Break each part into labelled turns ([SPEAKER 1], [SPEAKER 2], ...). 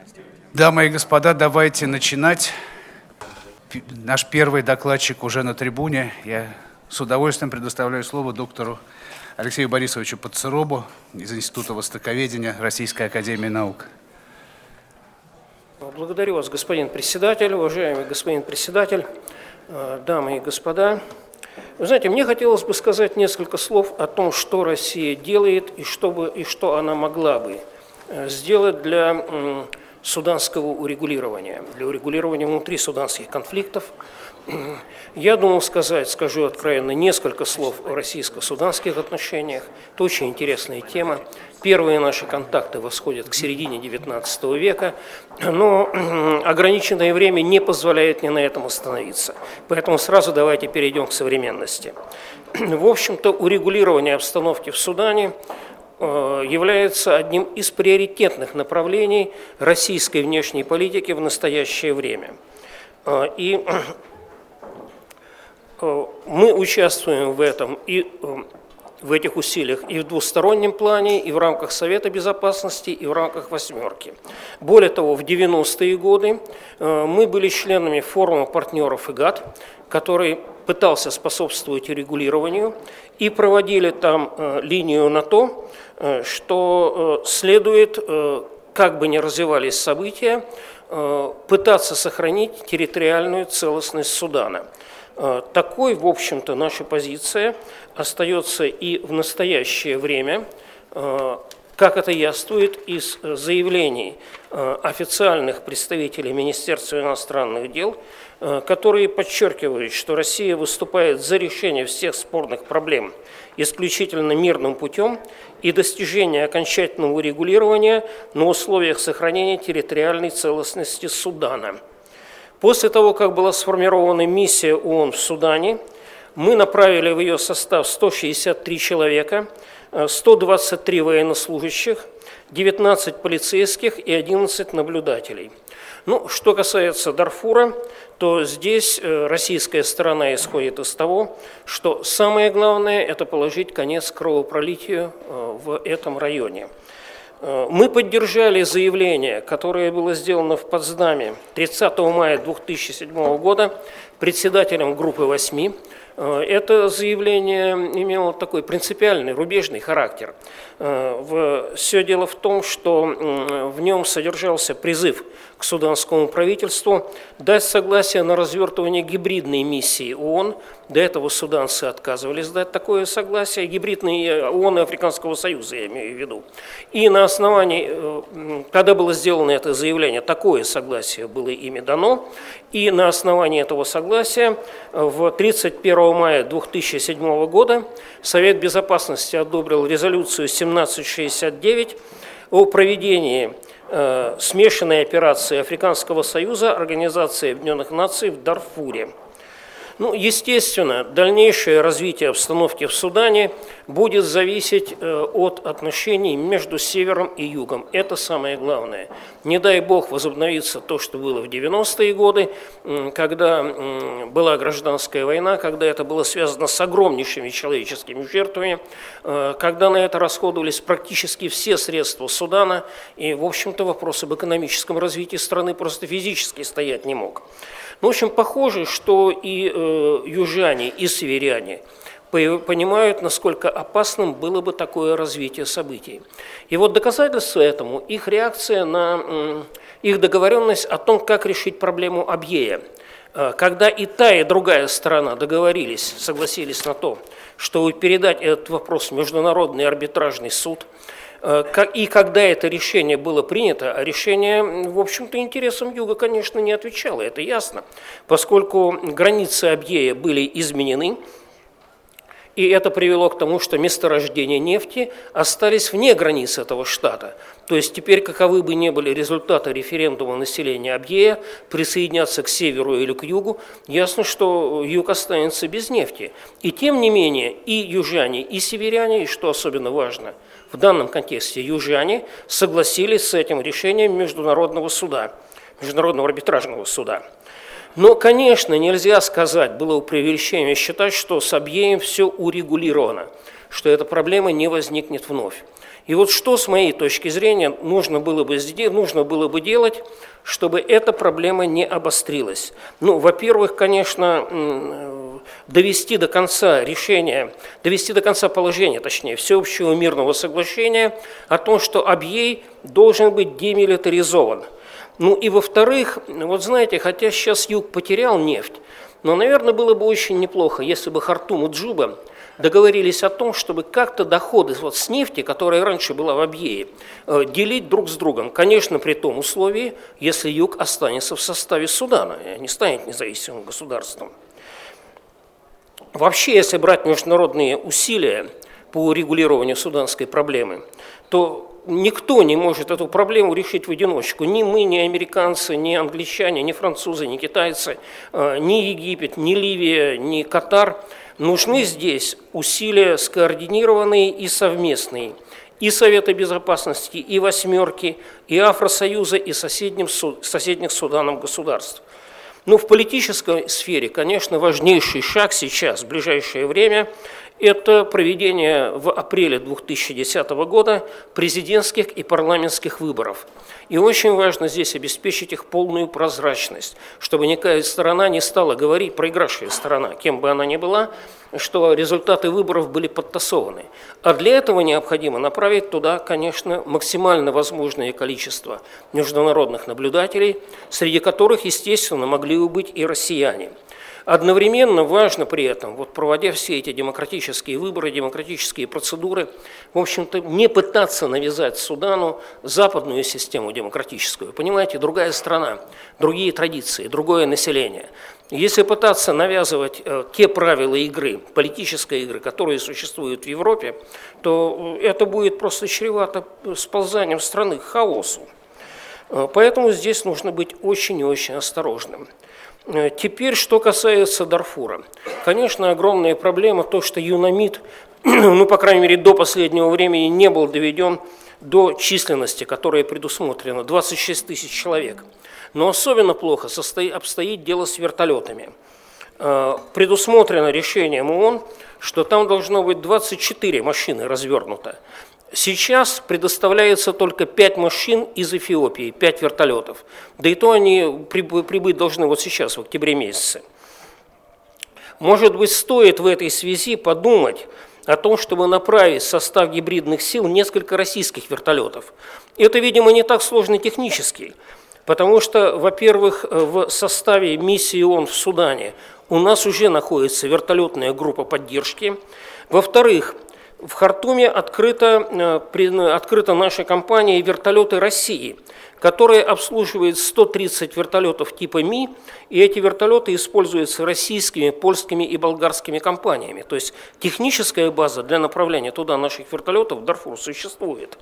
[SPEAKER 1] Дамы и господа, давайте начинать. Наш первый докладчик уже на трибуне. Я с удовольствием предоставляю слово доктору Алексею Борисовичу Подсыробу из Института востоковедения Российской академии наук.
[SPEAKER 2] Благодарю вас, господин председатель, уважаемый господин председатель, дамы и господа. Вы знаете, мне хотелось бы сказать несколько слов о том, что Россия делает и что она могла бы сделать для суданского урегулирования, для урегулирования внутрисуданских конфликтов. Я думал скажу откровенно, несколько слов о российско-суданских отношениях. Это очень интересная тема. Первые наши контакты восходят к середине XIX века, но ограниченное время не позволяет мне на этом остановиться. Поэтому сразу давайте перейдем к современности. В общем-то, урегулирование обстановки в Судане является одним из приоритетных направлений российской внешней политики в настоящее время. И мы участвуем в этом и в этих усилиях и в двустороннем плане, и в рамках Совета Безопасности, и в рамках «Восьмерки». Более того, в 90-е годы мы были членами форума партнеров ИГАД, который пытался способствовать регулированию, и проводили там линию на то, что следует, как бы ни развивались события, пытаться сохранить территориальную целостность Судана. Такой, в общем-то, наша позиция остается и в настоящее время, как это явствует из заявлений официальных представителей Министерства иностранных дел, которые подчеркивают, что Россия выступает за решение всех спорных проблем исключительно мирным путем и достижение окончательного урегулирования на условиях сохранения территориальной целостности Судана. После того, как была сформирована миссия ООН в Судане, мы направили в ее состав 163 человека, 123 военнослужащих, 19 полицейских и 11 наблюдателей. Ну, что касается Дарфура, то здесь российская сторона исходит из того, что самое главное – это положить конец кровопролитию в этом районе. Мы поддержали заявление, которое было сделано в Потсдаме 30 мая 2007 года председателем группы 8. Это заявление имело такой принципиальный, рубежный характер. Все дело в том, что в нем содержался призыв к суданскому правительству дать согласие на развертывание гибридной миссии ООН. До этого суданцы отказывались дать такое согласие, гибридной ООН и Африканского Союза, я имею в виду. И на основании, когда было сделано это заявление, такое согласие было ими дано, и на основании этого согласия в 31 мая 2007 года Совет Безопасности одобрил резолюцию 1769 о проведении смешанной операции Африканского Союза, Организации Объединенных Наций в Дарфуре. Ну, естественно, дальнейшее развитие обстановки в Судане будет зависеть от отношений между Севером и Югом. Это самое главное. Не дай бог возобновится то, что было в 90-е годы, когда была гражданская война, когда это было связано с огромнейшими человеческими жертвами, когда на это расходовались практически все средства Судана, и, в общем-то, вопрос об экономическом развитии страны просто физически стоять не мог. Ну, в общем, похоже, что и южане, и северяне понимают, насколько опасным было бы такое развитие событий. И вот доказательство этому – их реакция на их договоренность о том, как решить проблему Абьея. Когда и та, и другая сторона договорились, согласились на то, чтобы передать этот вопрос в Международный арбитражный суд, и когда это решение было принято, а решение, в общем-то, интересам Юга, конечно, не отвечало, это ясно, поскольку границы Абьея были изменены, и это привело к тому, что месторождения нефти остались вне границ этого штата. То есть теперь, каковы бы ни были результаты референдума населения Абьея, присоединяться к северу или к югу, ясно, что юг останется без нефти. И тем не менее, и южане, и северяне, и что особенно важно, в данном контексте южане согласились с этим решением Международного суда, Международного арбитражного суда. Но, конечно, нельзя сказать, было преувеличение считать, что с Абьеем все урегулировано, что эта проблема не возникнет вновь. И вот что, с моей точки зрения, нужно было бы делать, чтобы эта проблема не обострилась. Ну, во-первых, конечно, довести до конца положения, точнее, всеобщего мирного соглашения о том, что Абьей должен быть демилитаризован. Ну и во-вторых, вот знаете, хотя сейчас Юг потерял нефть, но, наверное, было бы очень неплохо, если бы Хартум и Джуба договорились о том, чтобы как-то доходы вот с нефти, которая раньше была в Абьее, делить друг с другом. Конечно, при том условии, если Юг останется в составе Судана, и не станет независимым государством. Вообще, если брать международные усилия по регулированию суданской проблемы, то никто не может эту проблему решить в одиночку. Ни мы, ни американцы, ни англичане, ни французы, ни китайцы, ни Египет, ни Ливия, ни Катар. Нужны здесь усилия скоординированные и совместные. И Совета Безопасности, и «Восьмерки», и Афросоюза, и соседних с Суданом государств. Но в политической сфере, конечно, важнейший шаг сейчас, в ближайшее время, это проведение в апреле 2010 года президентских и парламентских выборов. И очень важно здесь обеспечить их полную прозрачность, чтобы никакая сторона не стала говорить, проигравшая сторона, кем бы она ни была, что результаты выборов были подтасованы. А для этого необходимо направить туда, конечно, максимально возможное количество международных наблюдателей, среди которых, естественно, могли бы быть и россияне. Одновременно важно при этом, вот проводя все эти демократические выборы, демократические процедуры, в общем-то, не пытаться навязать Судану западную систему демократическую. Понимаете, другая страна, другие традиции, другое население. Если пытаться навязывать те правила игры, политической игры, которые существуют в Европе, то это будет просто чревато сползанием страны к хаосу. Поэтому здесь нужно быть очень и очень осторожным. Теперь, что касается Дарфура. Конечно, огромная проблема то, что ЮНАМИД, ну, по крайней мере, до последнего времени не был доведен до численности, которая предусмотрена, 26 тысяч человек. Но особенно плохо обстоит дело с вертолетами. Предусмотрено решением ООН, что там должно быть 24 машины развернуто. Сейчас предоставляется только 5 машин из Эфиопии, 5 вертолетов. Да и то они прибыть должны вот сейчас, в октябре месяце. Может быть, стоит в этой связи подумать о том, чтобы направить в состав гибридных сил несколько российских вертолетов. Это, видимо, не так сложно технически, потому что, во-первых, в составе миссии ООН в Судане у нас уже находится вертолетная группа поддержки. Во-вторых, в Хартуме открыта нашей компанией «Вертолеты России», которая обслуживает 130 вертолетов типа Ми, и эти вертолеты используются российскими, польскими и болгарскими компаниями. То есть техническая база для направления туда наших вертолетов в Дарфур существует.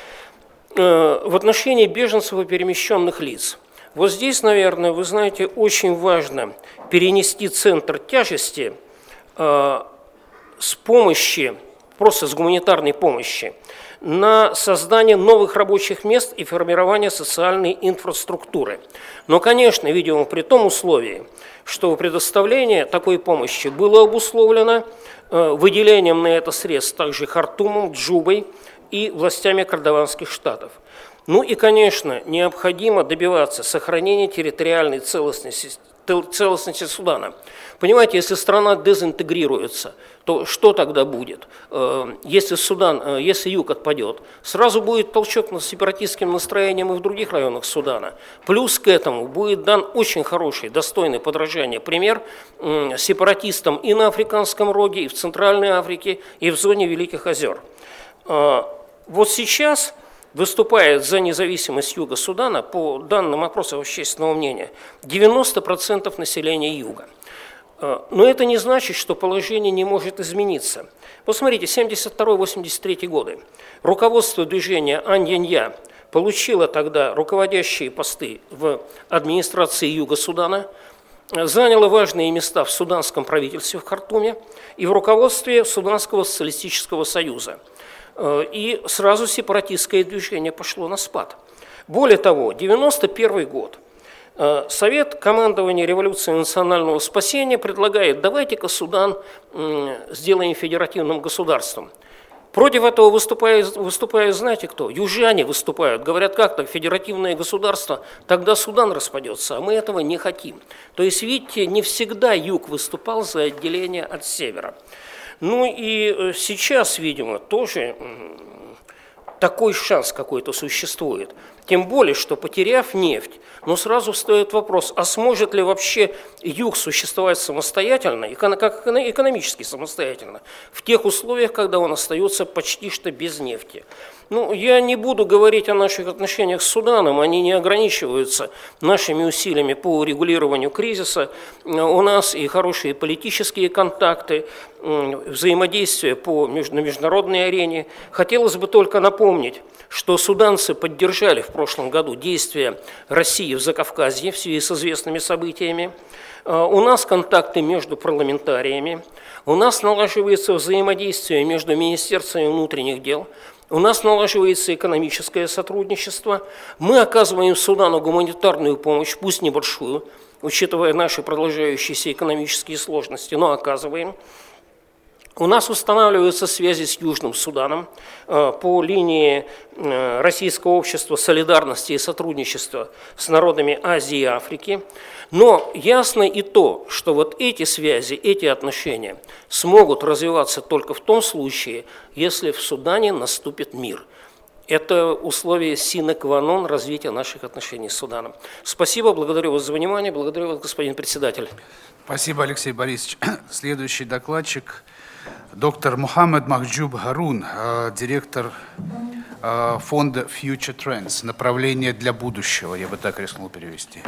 [SPEAKER 2] В отношении беженцев и перемещенных лиц. Вот здесь, наверное, вы знаете, очень важно перенести центр тяжести с помощи, просто с гуманитарной помощи, на создание новых рабочих мест и формирование социальной инфраструктуры. Но, конечно, видимо, при том условии, что предоставление такой помощи было обусловлено выделением на это средств также Хартумом, Джубой и властями кардаванских штатов. Ну и, конечно, необходимо добиваться сохранения территориальной целостности Судана. Понимаете, если страна дезинтегрируется, то что тогда будет? Если Юг отпадет, сразу будет толчок с сепаратистским настроением и в других районах Судана. Плюс к этому будет дан очень хороший, достойный подражания пример сепаратистам и на Африканском роге, и в Центральной Африке, и в зоне Великих озер. Вот сейчас выступает за независимость Юга Судана, по данным опросов общественного мнения, 90% населения Юга. Но это не значит, что положение не может измениться. Посмотрите, 72-83 годы. Руководство движения Аньянья получило тогда руководящие посты в администрации Юга Судана, заняло важные места в суданском правительстве в Хартуме и в руководстве Суданского социалистического союза. И сразу сепаратистское движение пошло на спад. Более того, 91 год. Совет командования революции национального спасения предлагает, давайте-ка Судан сделаем федеративным государством. Против этого выступают, знаете кто? Южане выступают. Говорят, как так, федеративное государство, тогда Судан распадется, а мы этого не хотим. То есть, видите, не всегда юг выступал за отделение от севера. Ну и сейчас, видимо, тоже такой шанс какой-то существует. Тем более, что потеряв нефть, но сразу встает вопрос, а сможет ли вообще юг существовать самостоятельно, как экономически самостоятельно, в тех условиях, когда он остается почти что без нефти. Ну, я не буду говорить о наших отношениях с Суданом, они не ограничиваются нашими усилиями по урегулированию кризиса. У нас и хорошие политические контакты, взаимодействие на международной арене. Хотелось бы только напомнить, что суданцы поддержали в прошлом году действия России в Закавказье в связи с известными событиями. У нас контакты между парламентариями, у нас налаживается взаимодействие между Министерством внутренних дел, у нас налаживается экономическое сотрудничество, мы оказываем Судану гуманитарную помощь, пусть небольшую, учитывая наши продолжающиеся экономические сложности, но оказываем. У нас устанавливаются связи с Южным Суданом по линии Российского общества солидарности и сотрудничества с народами Азии и Африки. Но ясно и то, что вот эти связи, эти отношения смогут развиваться только в том случае, если в Судане наступит мир. Это условие sine qua non развития наших отношений с Суданом. Спасибо, благодарю вас за внимание, благодарю вас, господин председатель.
[SPEAKER 1] Спасибо, Алексей Борисович. Следующий докладчик – доктор Мухаммед Махджуб Харун, директор фонда Future Trends, направление для будущего, я бы так рискнул перевести.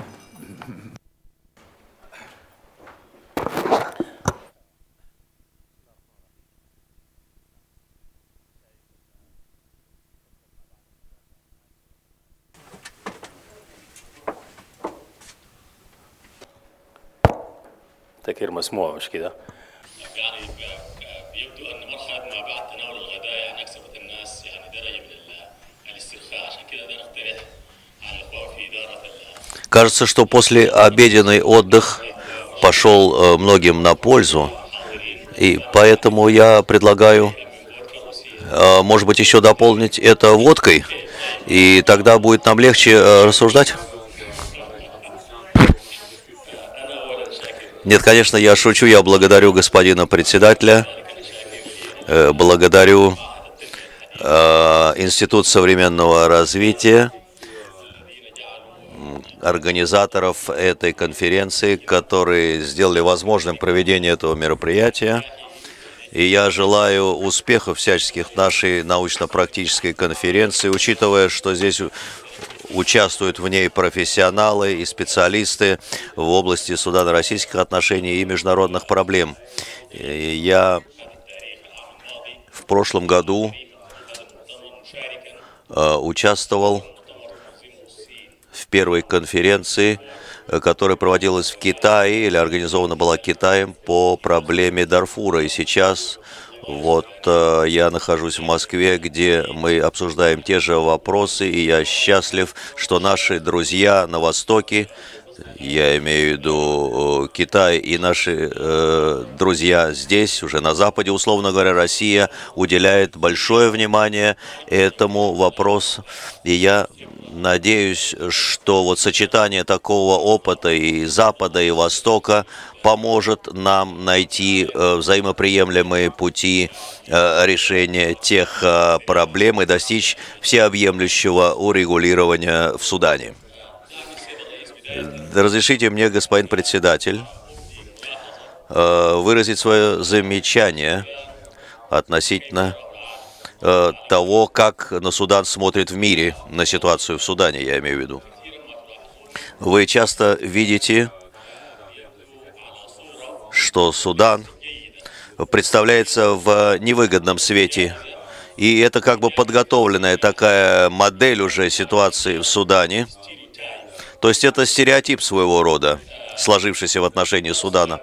[SPEAKER 3] تكرير مسموع مش كده؟
[SPEAKER 4] يعني يبدو ان مرحله ما بعد تناول الغداء اكسبت الناس يعني درجه من الاسترخاء عشان كده ده نقترح على الاخوه في اداره.
[SPEAKER 5] Кажется, что после обеденный отдых пошел многим на пользу, и поэтому я предлагаю, может быть, еще дополнить это водкой, и тогда будет нам легче рассуждать. Нет, конечно, я шучу, я благодарю господина председателя, благодарю Институт современного развития, организаторов этой конференции, которые сделали возможным проведение этого мероприятия. И я желаю успехов всяческих нашей научно-практической конференции, учитывая, что здесь участвуют в ней профессионалы и специалисты в области судано-российских отношений и международных проблем. Я в прошлом году участвовал в первой конференции, которая проводилась в Китае или организована была Китаем по проблеме Дарфура. И сейчас вот я нахожусь в Москве, где мы обсуждаем те же вопросы, и я счастлив, что наши друзья на Востоке, я имею в виду Китай, и наши друзья здесь, уже на Западе, условно говоря, Россия уделяет большое внимание этому вопросу. И я надеюсь, что вот сочетание такого опыта и Запада, и Востока поможет нам найти взаимоприемлемые пути решения тех проблем и достичь всеобъемлющего урегулирования в Судане. Разрешите мне, господин председатель, выразить свое замечание относительно того, как на Судан смотрит в мире, на ситуацию в Судане, я имею в виду. Вы часто видите, что Судан представляется в невыгодном свете, и это как бы подготовленная такая модель уже ситуации в Судане. То есть это стереотип своего рода, сложившийся в отношении Судана.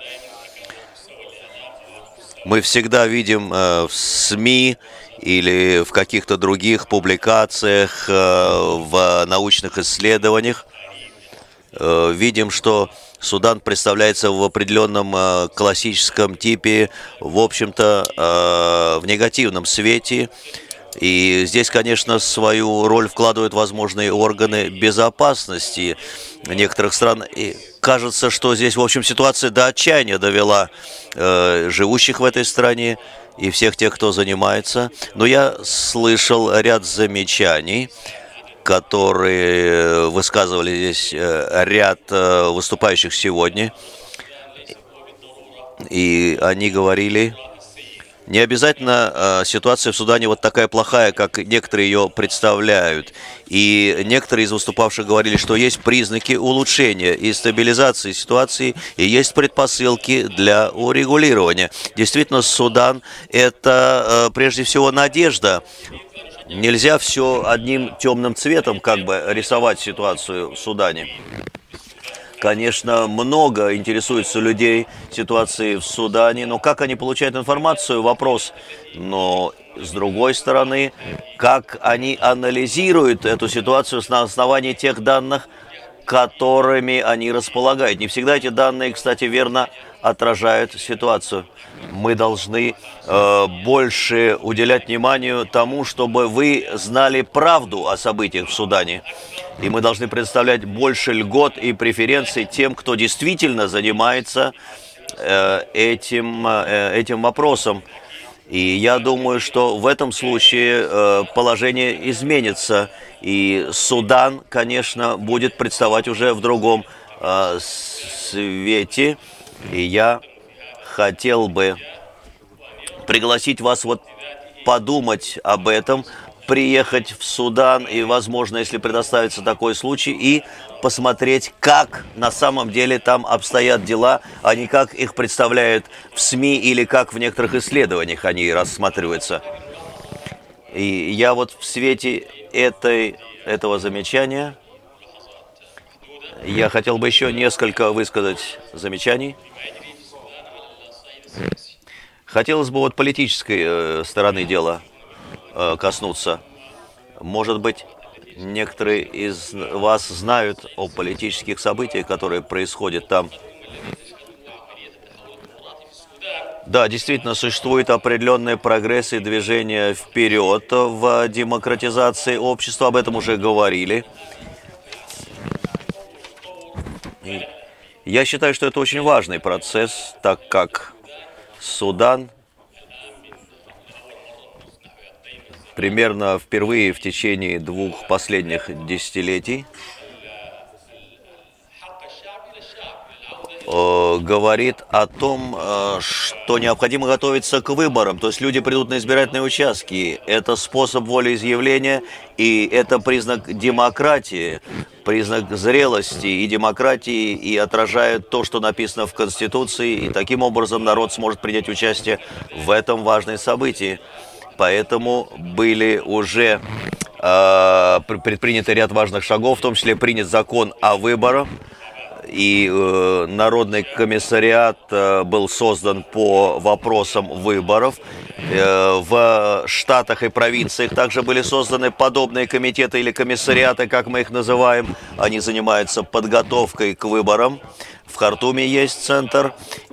[SPEAKER 5] Мы всегда видим в СМИ или в каких-то других публикациях, в научных исследованиях, видим, что Судан представляется в определенном классическом типе, в общем-то, в негативном свете. И здесь, конечно, свою роль вкладывают возможные органы безопасности некоторых стран. И кажется, что здесь, в общем, ситуация до отчаяния довела живущих в этой стране и всех тех, кто занимается. Но я слышал ряд замечаний, которые высказывали здесь ряд выступающих сегодня. И они говорили... Не обязательно ситуация в Судане вот такая плохая, как некоторые ее представляют. И некоторые из выступавших говорили, что есть признаки улучшения и стабилизации ситуации, и есть предпосылки для урегулирования. Действительно, Судан – это прежде всего надежда. Нельзя все одним темным цветом как бы рисовать ситуацию в Судане. Конечно, много интересуется людей ситуацией в Судане, но как они получают информацию – вопрос. Но, с другой стороны, как они анализируют эту ситуацию на основании тех данных, которыми они располагают. Не всегда эти данные, кстати, верно отражают ситуацию. Мы должны больше уделять вниманию тому, чтобы вы знали правду о событиях в Судане. И мы должны предоставлять больше льгот и преференций тем, кто действительно занимается этим вопросом. И я думаю, что в этом случае положение изменится. И Судан, конечно, будет представать уже в другом свете. И я хотел бы пригласить вас вот подумать об этом, приехать в Судан и, возможно, если предоставится такой случай, и посмотреть, как на самом деле там обстоят дела, а не как их представляют в СМИ или как в некоторых исследованиях они рассматриваются. И я вот в свете этого замечания я хотел бы еще несколько высказать замечаний. Хотелось бы вот политической стороны дела коснуться. Может быть, некоторые из вас знают о политических событиях, которые происходят там. Да, действительно, существует определенный прогресс и движение вперед в демократизации общества, об этом уже говорили. И я считаю, что это очень важный процесс, так как Судан примерно впервые в течение 2 последних десятилетий говорит о том, что необходимо готовиться к выборам. То есть люди придут на избирательные участки. Это способ волеизъявления, и это признак демократии, признак зрелости и демократии, и отражает то, что написано в Конституции. И таким образом народ сможет принять участие в этом важном событии. Поэтому были уже предприняты ряд важных шагов, в том числе принят закон о выборах. И Народный комиссариат был создан по вопросам выборов. В штатах и провинциях также были созданы подобные комитеты или комиссариаты, как мы их называем. Они занимаются подготовкой к выборам. В Хартуме есть центр.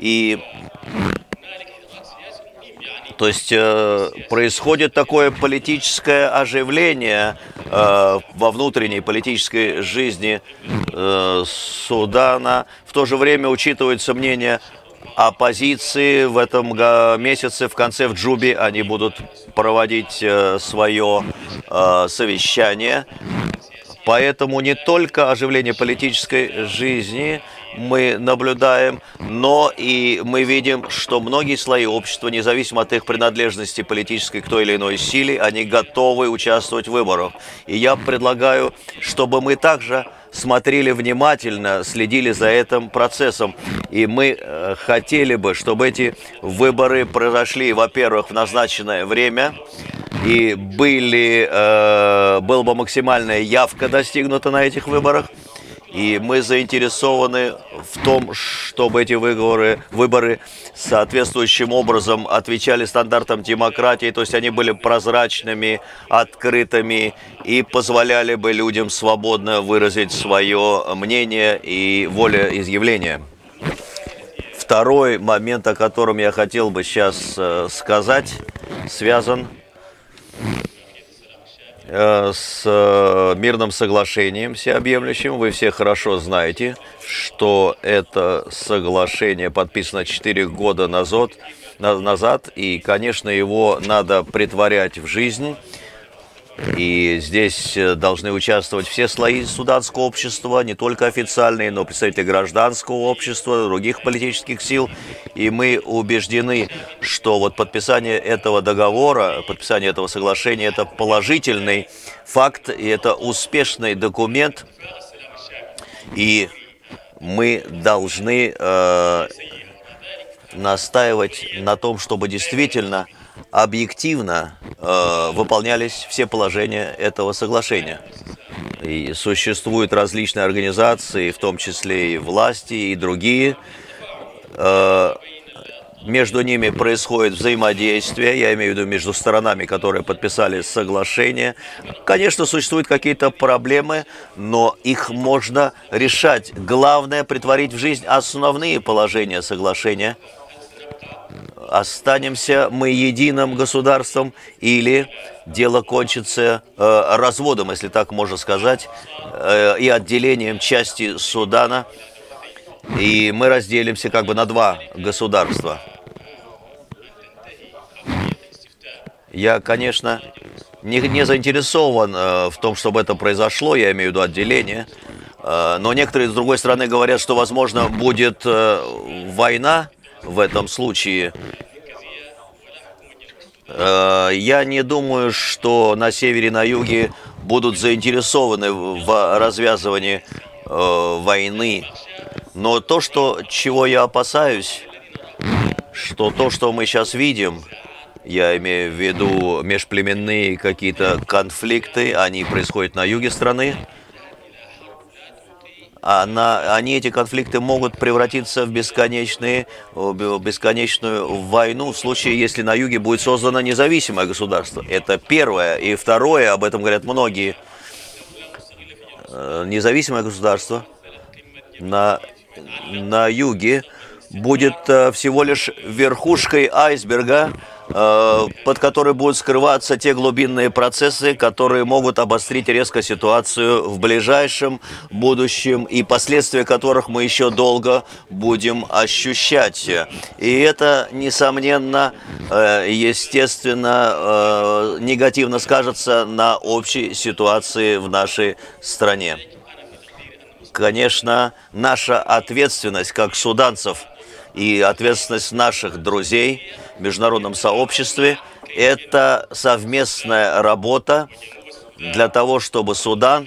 [SPEAKER 5] То есть происходит такое политическое оживление во внутренней политической жизни Судана. В то же время учитывается мнение оппозиции. В этом месяце, в конце, в Джубе, они будут проводить свое совещание. Поэтому не только оживление политической жизни мы наблюдаем, но и мы видим, что многие слои общества, независимо от их принадлежности политической к той или иной силе, они готовы участвовать в выборах. И я предлагаю, чтобы мы также смотрели внимательно, следили за этим процессом. И мы хотели бы, чтобы эти выборы произошли, во-первых, в назначенное время, и была бы максимальная явка достигнута на этих выборах. И мы заинтересованы в том, чтобы эти выборы соответствующим образом отвечали стандартам демократии, то есть они были прозрачными, открытыми и позволяли бы людям свободно выразить свое мнение и волеизъявление. Второй момент, о котором я хотел бы сейчас сказать, связан с мирным соглашением всеобъемлющим. Вы все хорошо знаете, что это соглашение подписано 4 года назад, и, конечно, его надо претворять в жизнь. И здесь должны участвовать все слои суданского общества, не только официальные, но представители гражданского общества, других политических сил. И мы убеждены, что вот подписание этого договора, подписание этого соглашения – это положительный факт, и это успешный документ. И мы должны настаивать на том, чтобы действительно объективно выполнялись все положения этого соглашения. И существуют различные организации, в том числе и власти, и другие. Между ними происходит взаимодействие, я имею в виду между сторонами, которые подписали соглашение. Конечно, существуют какие-то проблемы, но их можно решать. Главное – претворить в жизнь основные положения соглашения. Останемся мы единым государством или дело кончится разводом, если так можно сказать, и отделением части Судана, и мы разделимся как бы на 2 государства. Я, конечно, не заинтересован в том, чтобы это произошло, я имею в виду отделение, но некоторые, с другой стороны, говорят, что, возможно, будет война в этом случае. Я не думаю, что на севере и на юге будут заинтересованы в развязывании войны. Но то, чего я опасаюсь, что то, что мы сейчас видим, я имею в виду межплеменные какие-то конфликты, они происходят на юге страны, эти конфликты могут превратиться в бесконечную войну в случае, если на юге будет создано независимое государство. Это первое. И второе, об этом говорят многие, независимое государство на юге будет всего лишь верхушкой айсберга, под которой будут скрываться те глубинные процессы, которые могут обострить резко ситуацию в ближайшем будущем, и последствия которых мы еще долго будем ощущать. И это, несомненно, естественно, негативно скажется на общей ситуации в нашей стране. Конечно, наша ответственность как суданцев и ответственность наших друзей в международном сообществе – это совместная работа для того, чтобы Судан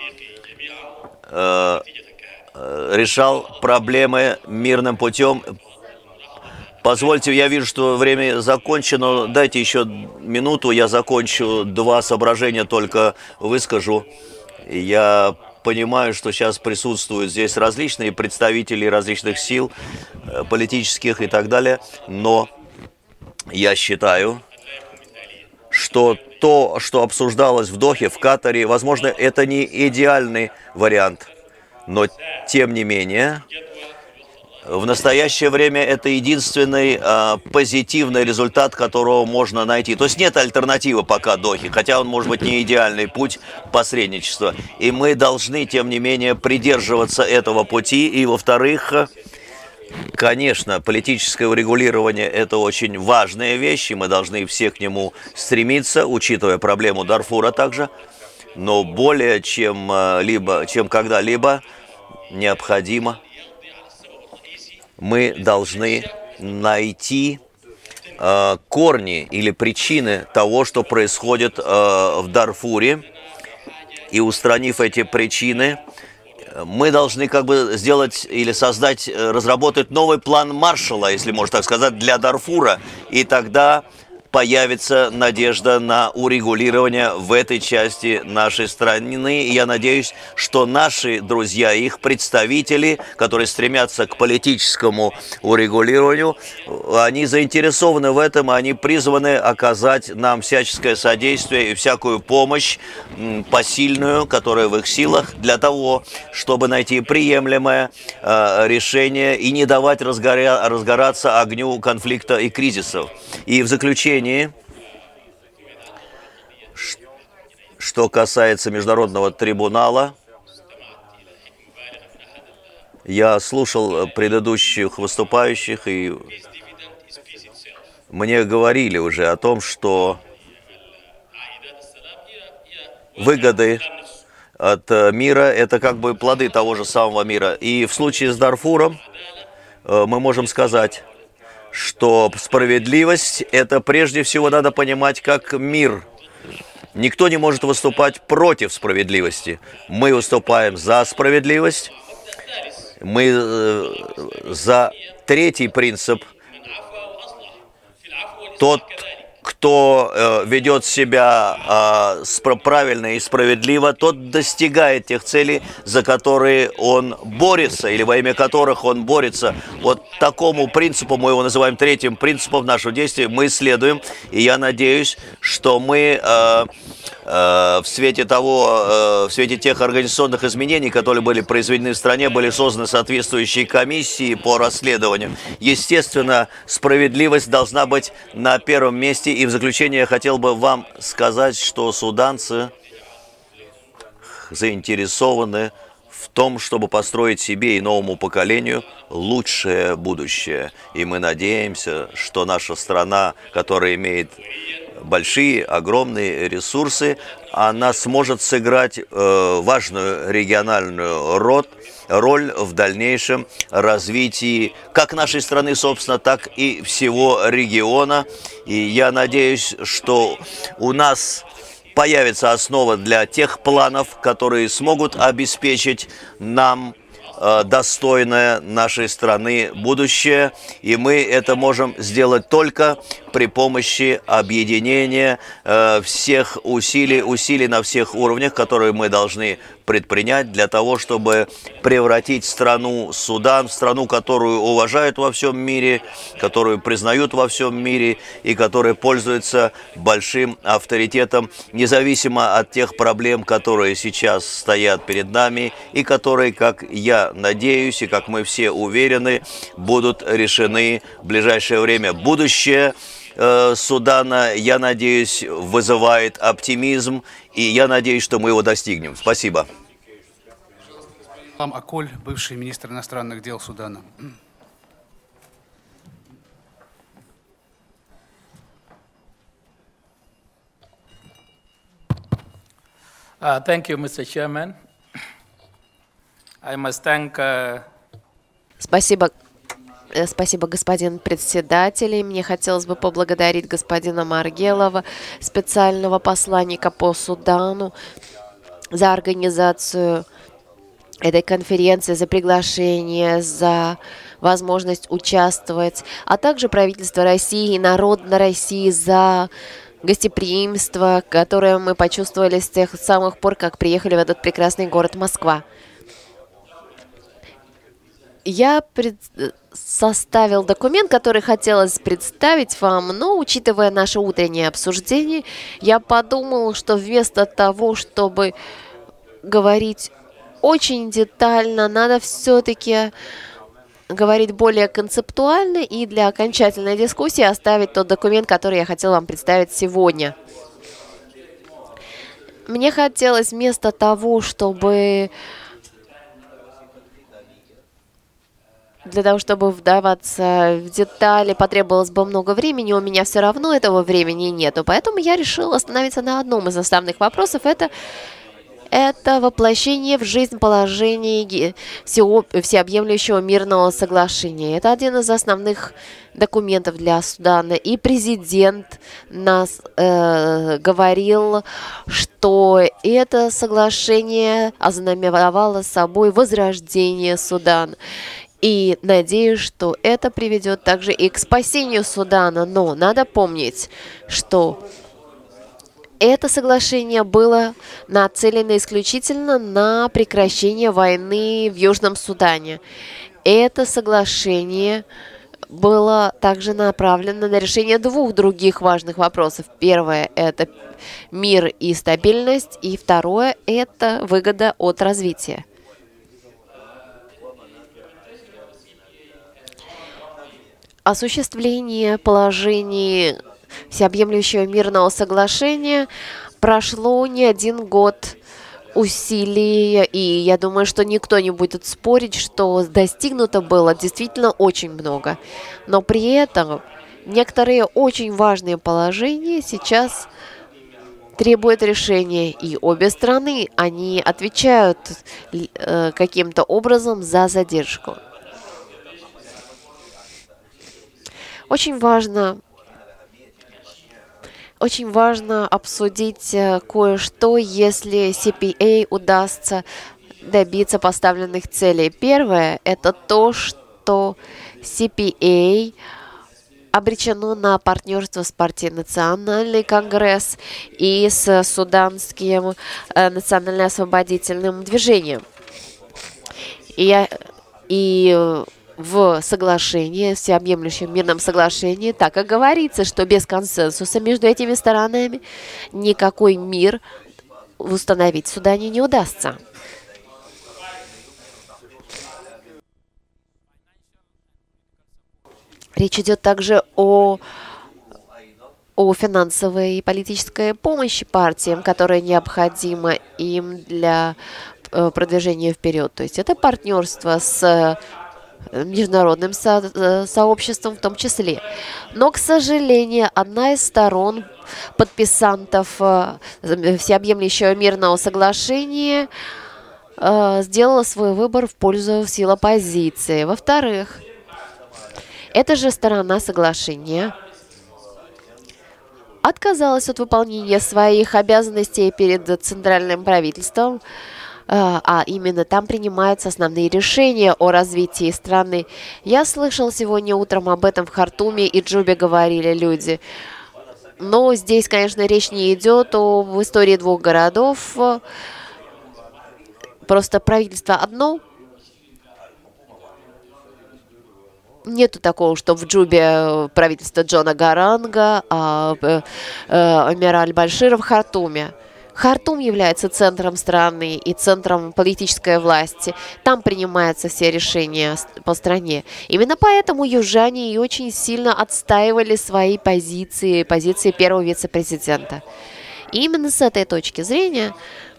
[SPEAKER 5] решал проблемы мирным путем. Позвольте, я вижу, что время закончено. Дайте еще минуту, я закончу. 2 соображения только выскажу. Я понимаю, что сейчас присутствуют здесь различные представители различных сил, политических и так далее, но я считаю, что то, что обсуждалось в Дохе, в Катаре, возможно, это не идеальный вариант, но тем не менее, в настоящее время это единственный позитивный результат, которого можно найти. То есть нет альтернативы пока Дохе, хотя он может быть не идеальный путь посредничества. И мы должны, тем не менее, придерживаться этого пути. И, во-вторых, конечно, политическое урегулирование – это очень важная вещь, и мы должны все к нему стремиться, учитывая проблему Дарфура также. Но более чем когда-либо необходимо мы должны найти корни или причины того, что происходит в Дарфуре, и, устранив эти причины, мы должны как бы сделать или разработать новый план Маршалла, если можно так сказать, для Дарфура, и тогда появится надежда на урегулирование в этой части нашей страны. И я надеюсь, что наши друзья, их представители, которые стремятся к политическому урегулированию, они заинтересованы в этом, они призваны оказать нам всяческое содействие и всякую помощь посильную, которая в их силах, для того, чтобы найти приемлемое решение и не давать разгораться огню конфликта и кризисов. И в заключении, что касается Международного трибунала, я слушал предыдущих выступающих, и мне говорили уже о том, что выгоды от мира – это как бы плоды того же самого мира. И в случае с Дарфуром мы можем сказать, что справедливость – это прежде всего надо понимать как мир. Никто не может выступать против справедливости. Мы выступаем за справедливость. Мы за третий принцип. Тот, кто ведет себя правильно и справедливо, тот достигает тех целей, за которые он борется, или во имя которых он борется. Вот такому принципу, мы его называем третьим принципом нашего действия, мы следуем. И я надеюсь, что мы в свете тех организационных изменений, которые были произведены в стране, были созданы соответствующие комиссии по расследованию. Естественно, справедливость должна быть на первом месте. И в заключение я хотел бы вам сказать, что суданцы заинтересованы в том, чтобы построить себе и новому поколению лучшее будущее. И мы надеемся, что наша страна, которая имеет большие, огромные ресурсы, она сможет сыграть важную региональную роль в дальнейшем развитии как нашей страны, собственно, так и всего региона. И я надеюсь, что у нас появится основа для тех планов, которые смогут обеспечить нам достойное нашей страны будущее, и мы это можем сделать только при помощи объединения всех усилий на всех уровнях, которые мы должны предпринять для того, чтобы превратить страну Судан в страну, которую уважают во всем мире, которую признают во всем мире и которая пользуется большим авторитетом, независимо от тех проблем, которые сейчас стоят перед нами и которые, как я надеюсь и как мы все уверены, будут решены в ближайшее время. Будущее Судана, я надеюсь, вызывает оптимизм, и я надеюсь, что мы его достигнем. Спасибо.
[SPEAKER 1] Аколь, бывший министр иностранных дел Судана.
[SPEAKER 3] Thank you, Mr. Chairman. I must thank,
[SPEAKER 6] Спасибо, господин председатель. И мне хотелось бы поблагодарить господина Маргелова, специального посланника по Судану, за организацию этой конференции, за приглашение, за возможность участвовать, а также правительство России и народ на России за гостеприимство, которое мы почувствовали с тех самых пор, как приехали в этот прекрасный город Москва. Я составил документ, который хотелось представить вам, но, учитывая наше утреннее обсуждение, я подумал, что вместо того, чтобы говорить очень детально, надо все-таки говорить более концептуально и для окончательной дискуссии оставить тот документ, который я хотел вам представить сегодня. Мне хотелось вместо того, чтобы для того, чтобы вдаваться в детали, потребовалось бы много времени, у меня все равно этого времени нету. Поэтому я решила остановиться на одном из основных вопросов. Это воплощение в жизнь положений всеобъемлющего мирного соглашения. Это один из основных документов для Судана. И президент нас говорил, что это соглашение ознаменовало собой возрождение Судана. И надеюсь, что это приведет также и к спасению Судана. Но надо помнить, что это соглашение было нацелено исключительно на прекращение войны в Южном Судане. Это соглашение было также направлено на решение двух других важных вопросов. Первое – это мир и стабильность, и второе – это выгода от развития. Осуществление положений всеобъемлющего мирного соглашения прошло не один год усилий, и я думаю, что никто не будет спорить, что достигнуто было действительно очень много. Но при этом некоторые очень важные положения сейчас требуют решения, и обе страны, они отвечают каким-то образом за задержку. Очень важно обсудить кое-что, если CPA удастся добиться поставленных целей. Первое – это то, что CPA обречено на партнерство с партией Национальный конгресс и с Суданским национально-освободительным движением. И в соглашении, в всеобъемлющем мирном соглашении, так и говорится, что без консенсуса между этими сторонами никакой мир установить в Судане не удастся. Речь идет также о финансовой и политической помощи партиям, которая необходима им для продвижения вперед. То есть это партнерство с международным сообществом в том числе. Но, к сожалению, одна из сторон подписантов всеобъемлющего мирного соглашения сделала свой выбор в пользу сил оппозиции. Во-вторых, эта же сторона соглашения отказалась от выполнения своих обязанностей перед центральным правительством, а именно там принимаются основные решения о развитии страны. Я слышал сегодня утром об этом в Хартуме и Джубе, говорили люди. Но здесь, конечно, речь не идет об истории двух городов. Просто правительство одно. Нету такого, что в Джубе правительство Джона Гаранга, а Омера Аль-Башира в Хартуме. Хартум является центром страны и центром политической власти. Там принимаются все решения по стране. Именно поэтому южане и очень сильно отстаивали свои позиции первого вице-президента. И именно с этой точки зрения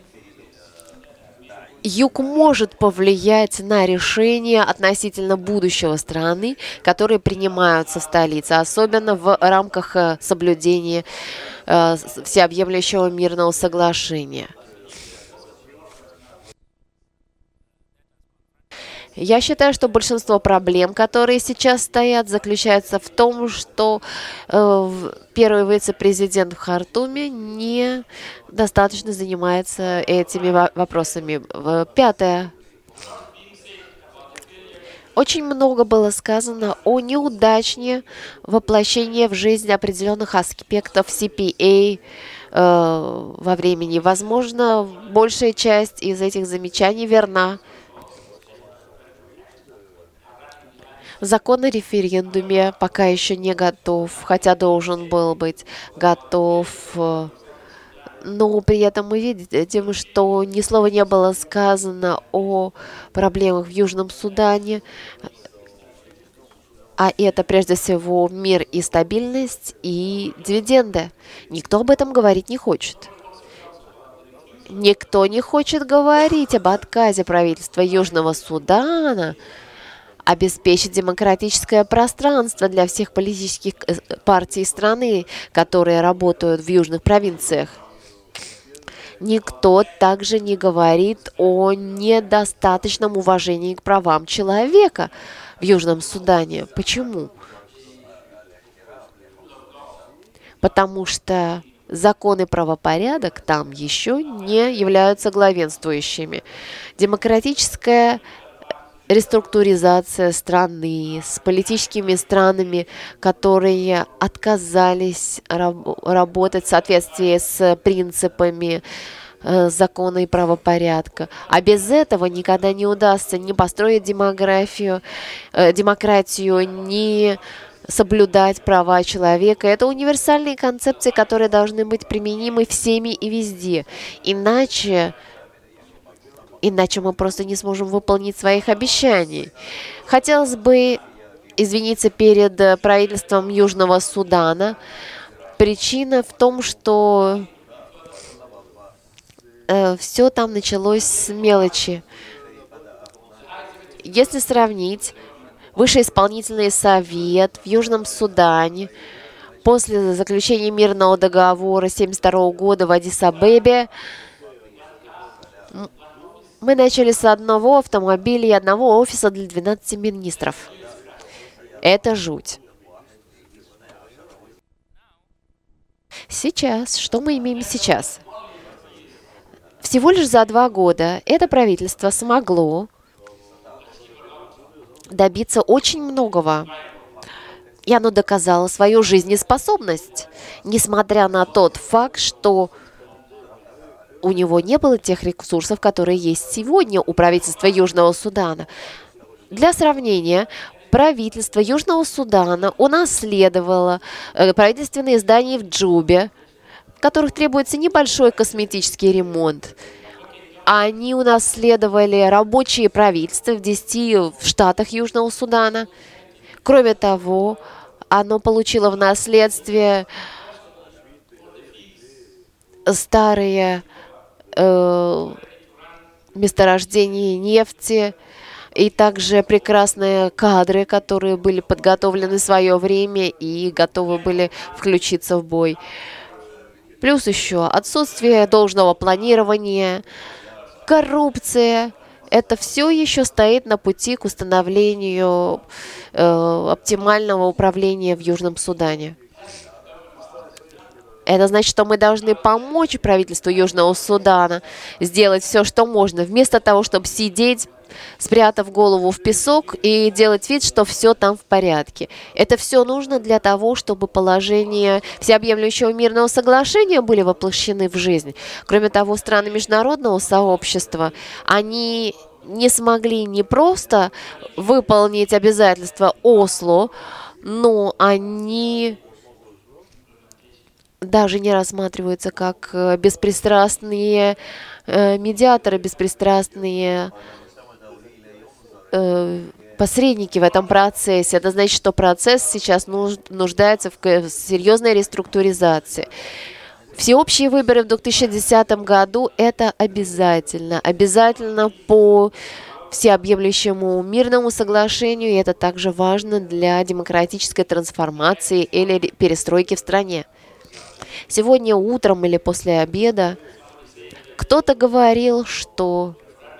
[SPEAKER 6] Юг может повлиять на решения относительно будущего страны, которые принимаются в столице, особенно в рамках соблюдения всеобъемлющего мирного соглашения. Я считаю, что большинство проблем, которые сейчас стоят, заключается в том, что первый вице-президент в Хартуме недостаточно занимается этими вопросами. Пятое. Очень много было сказано о неудачне воплощения в жизнь определенных аспектов CPA во времени. Возможно, большая часть из этих замечаний верна. Закон о референдуме пока еще не готов, хотя должен был быть готов. Но при этом мы видим, что ни слова не было сказано о проблемах в Южном Судане. А это прежде всего мир и стабильность, и дивиденды. Никто об этом говорить не хочет. Никто не хочет говорить об отказе правительства Южного Судана обеспечить демократическое пространство для всех политических партий страны, которые работают в южных провинциях. Никто также не говорит о недостаточном уважении к правам человека в Южном Судане. Почему? Потому что закон и правопорядок там еще не являются главенствующими. Демократическое реструктуризация страны с политическими странами, которые отказались работать в соответствии с принципами закона и правопорядка. А без этого никогда не удастся ни построить демократию, ни соблюдать права человека. Это универсальные концепции, которые должны быть применимы всеми и везде. Иначе мы просто не сможем выполнить своих обещаний. Хотелось бы извиниться перед правительством Южного Судана. Причина в том, что все там началось с мелочи. Если сравнить Высший исполнительный совет в Южном Судане после заключения мирного договора 1972 года в Аддис-Абебе, мы начали с одного автомобиля и одного офиса для 12 министров. Это жуть. Сейчас, что мы имеем сейчас? Всего лишь за 2 года это правительство смогло добиться очень многого. И оно доказало свою жизнеспособность, несмотря на тот факт, что у него не было тех ресурсов, которые есть сегодня у правительства Южного Судана. Для сравнения, правительство Южного Судана унаследовало правительственные здания в Джубе, в которых требуется небольшой косметический ремонт. Они унаследовали рабочие правительства в 10 штатах Южного Судана. Кроме того, оно получило в наследствие старые месторождения нефти и также прекрасные кадры, которые были подготовлены в свое время и готовы были включиться в бой. Плюс еще отсутствие должного планирования, коррупция. Это все еще стоит на пути к установлению оптимального управления в Южном Судане. Это значит, что мы должны помочь правительству Южного Судана сделать все, что можно, вместо того, чтобы сидеть, спрятав голову в песок и делать вид, что все там в порядке. Это все нужно для того, чтобы положения всеобъемлющего мирного соглашения были воплощены в жизнь. Кроме того, страны международного сообщества, они не смогли не просто выполнить обязательства Осло, но они даже не рассматриваются как беспристрастные медиаторы, беспристрастные посредники в этом процессе. Это значит, что процесс сейчас нуждается в серьезной реструктуризации. Всеобщие выборы в 2010 году – это обязательно. Обязательно по всеобъемлющему мирному соглашению, и это также важно для демократической трансформации или перестройки в стране. Сегодня утром или после обеда кто-то говорил, что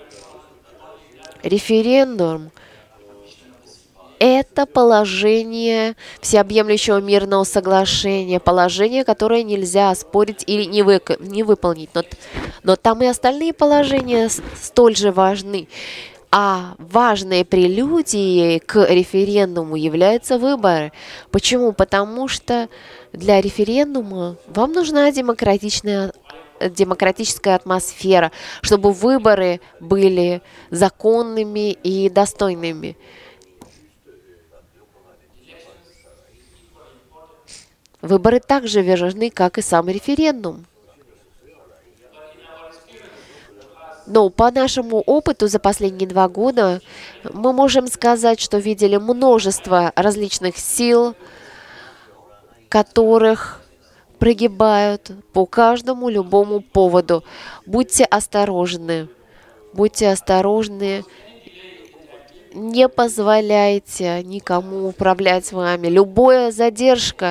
[SPEAKER 6] референдум – это положение всеобъемлющего мирного соглашения, положение, которое нельзя оспорить или не выполнить. Но там и остальные положения столь же важны. А важной прелюдией к референдуму являются выборы. Почему? Потому что для референдума вам нужна демократическая атмосфера, чтобы выборы были законными и достойными. Выборы также важны, как и сам референдум. Но по нашему опыту за последние 2 года мы можем сказать, что видели множество различных сил, которых прогибают по каждому любому поводу. Будьте осторожны. Будьте осторожны. Не позволяйте никому управлять вами. Любая задержка,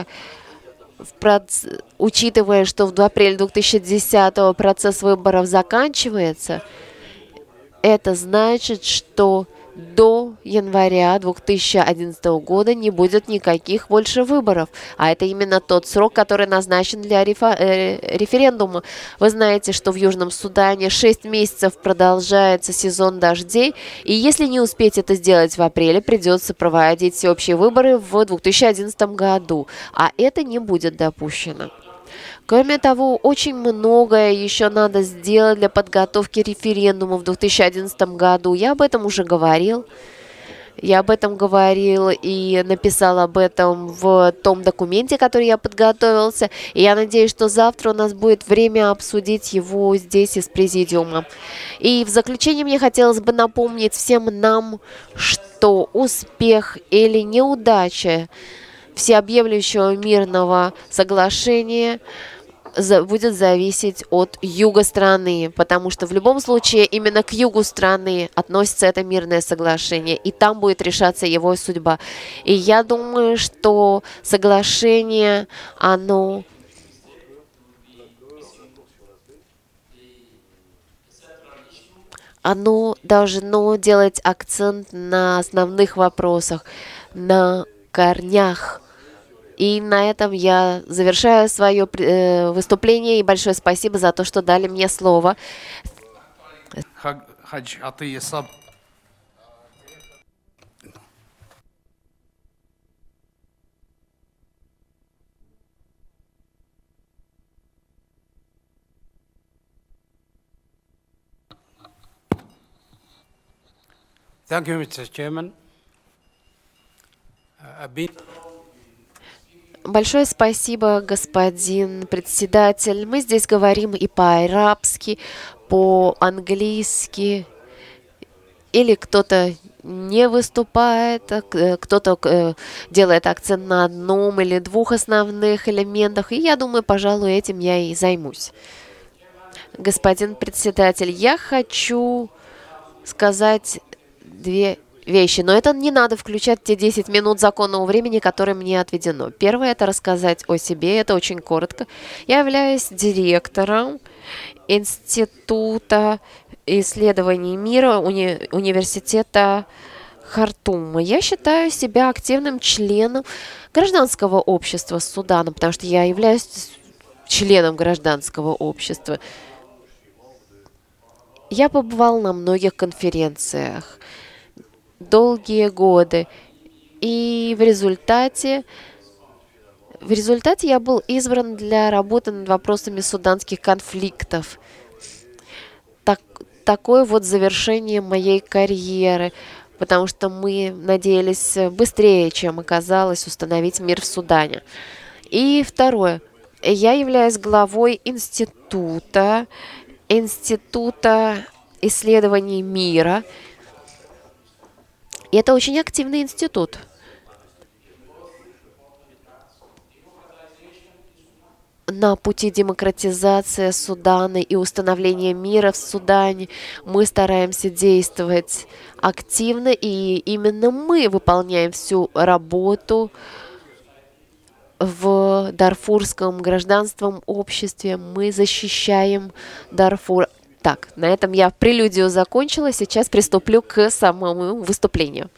[SPEAKER 6] учитывая, что в апреле 2010-го процесс выборов заканчивается, это значит, что до января 2011 года не будет никаких больше выборов. А это именно тот срок, который назначен для референдума. Вы знаете, что в Южном Судане 6 месяцев продолжается сезон дождей, и если не успеть это сделать в апреле, придется проводить всеобщие выборы в 2011 году. А это не будет допущено. Кроме того, очень многое еще надо сделать для подготовки референдума в 2011 году. Я об этом уже говорил. Я об этом говорил и написал об этом в том документе, который я подготовился. И я надеюсь, что завтра у нас будет время обсудить его здесь и с президиумом. И в заключение мне хотелось бы напомнить всем нам, что успех или неудача всеобъемлющего мирного соглашения будет зависеть от юга страны, потому что в любом случае именно к югу страны относится это мирное соглашение, и там будет решаться его судьба. И я думаю, что соглашение, оно должно делать акцент на основных вопросах, на корнях. И на этом я завершаю свое выступление. И большое спасибо за то, что дали мне слово.
[SPEAKER 1] Хадж Атыя Саб.
[SPEAKER 7] Thank you, Mr. Chairman.
[SPEAKER 6] Большое спасибо, господин председатель. Мы здесь говорим и по-арабски, по-английски, или кто-то не выступает, кто-то делает акцент на одном или двух основных элементах. И я думаю, пожалуй, этим я и займусь. Господин председатель, я хочу сказать две вещи, но это не надо включать те 10 минут законного времени, которое мне отведено. Первое – это рассказать о себе, это очень коротко. Я являюсь директором Института исследований мира университета Хартума. Я считаю себя активным членом гражданского общества Судана, потому что я являюсь членом гражданского общества. Я побывал на многих конференциях долгие годы. И в результате я был избран для работы над вопросами суданских конфликтов. Такое вот завершение моей карьеры, потому что мы надеялись быстрее, чем оказалось, установить мир в Судане. И второе. Я являюсь главой Института исследований мира. И это очень активный институт. На пути демократизации Судана и установления мира в Судане мы стараемся действовать активно, и именно мы выполняем всю работу в дарфурском гражданском обществе. Мы защищаем Дарфур. Так, на этом я прелюдию закончила. Сейчас приступлю к самому выступлению.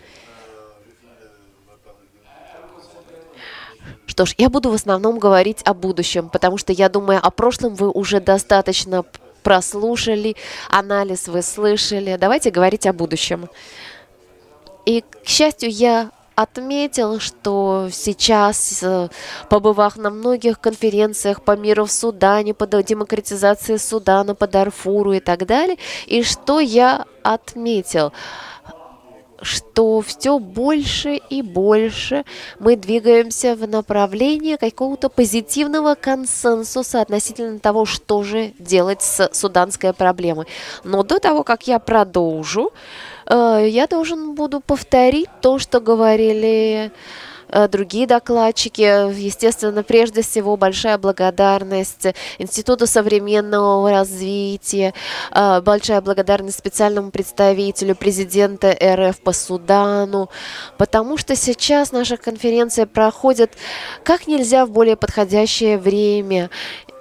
[SPEAKER 6] Что ж, я буду в основном говорить о будущем, потому что, я думаю, о прошлом вы уже достаточно прослушали, анализ вы слышали. Давайте говорить о будущем. И, к счастью, я отметил, что сейчас, побывав на многих конференциях по миру в Судане, по демократизации Судана, по Дарфуру и так далее, и что я отметил, что все больше и больше мы двигаемся в направлении какого-то позитивного консенсуса относительно того, что же делать с суданской проблемой. Но до того, как я продолжу, я буду повторить то, что говорили другие докладчики. Естественно, прежде всего, большая благодарность Институту современного развития, большая благодарность специальному представителю президента РФ по Судану, потому что сейчас наша конференция проходит как нельзя в более подходящее время.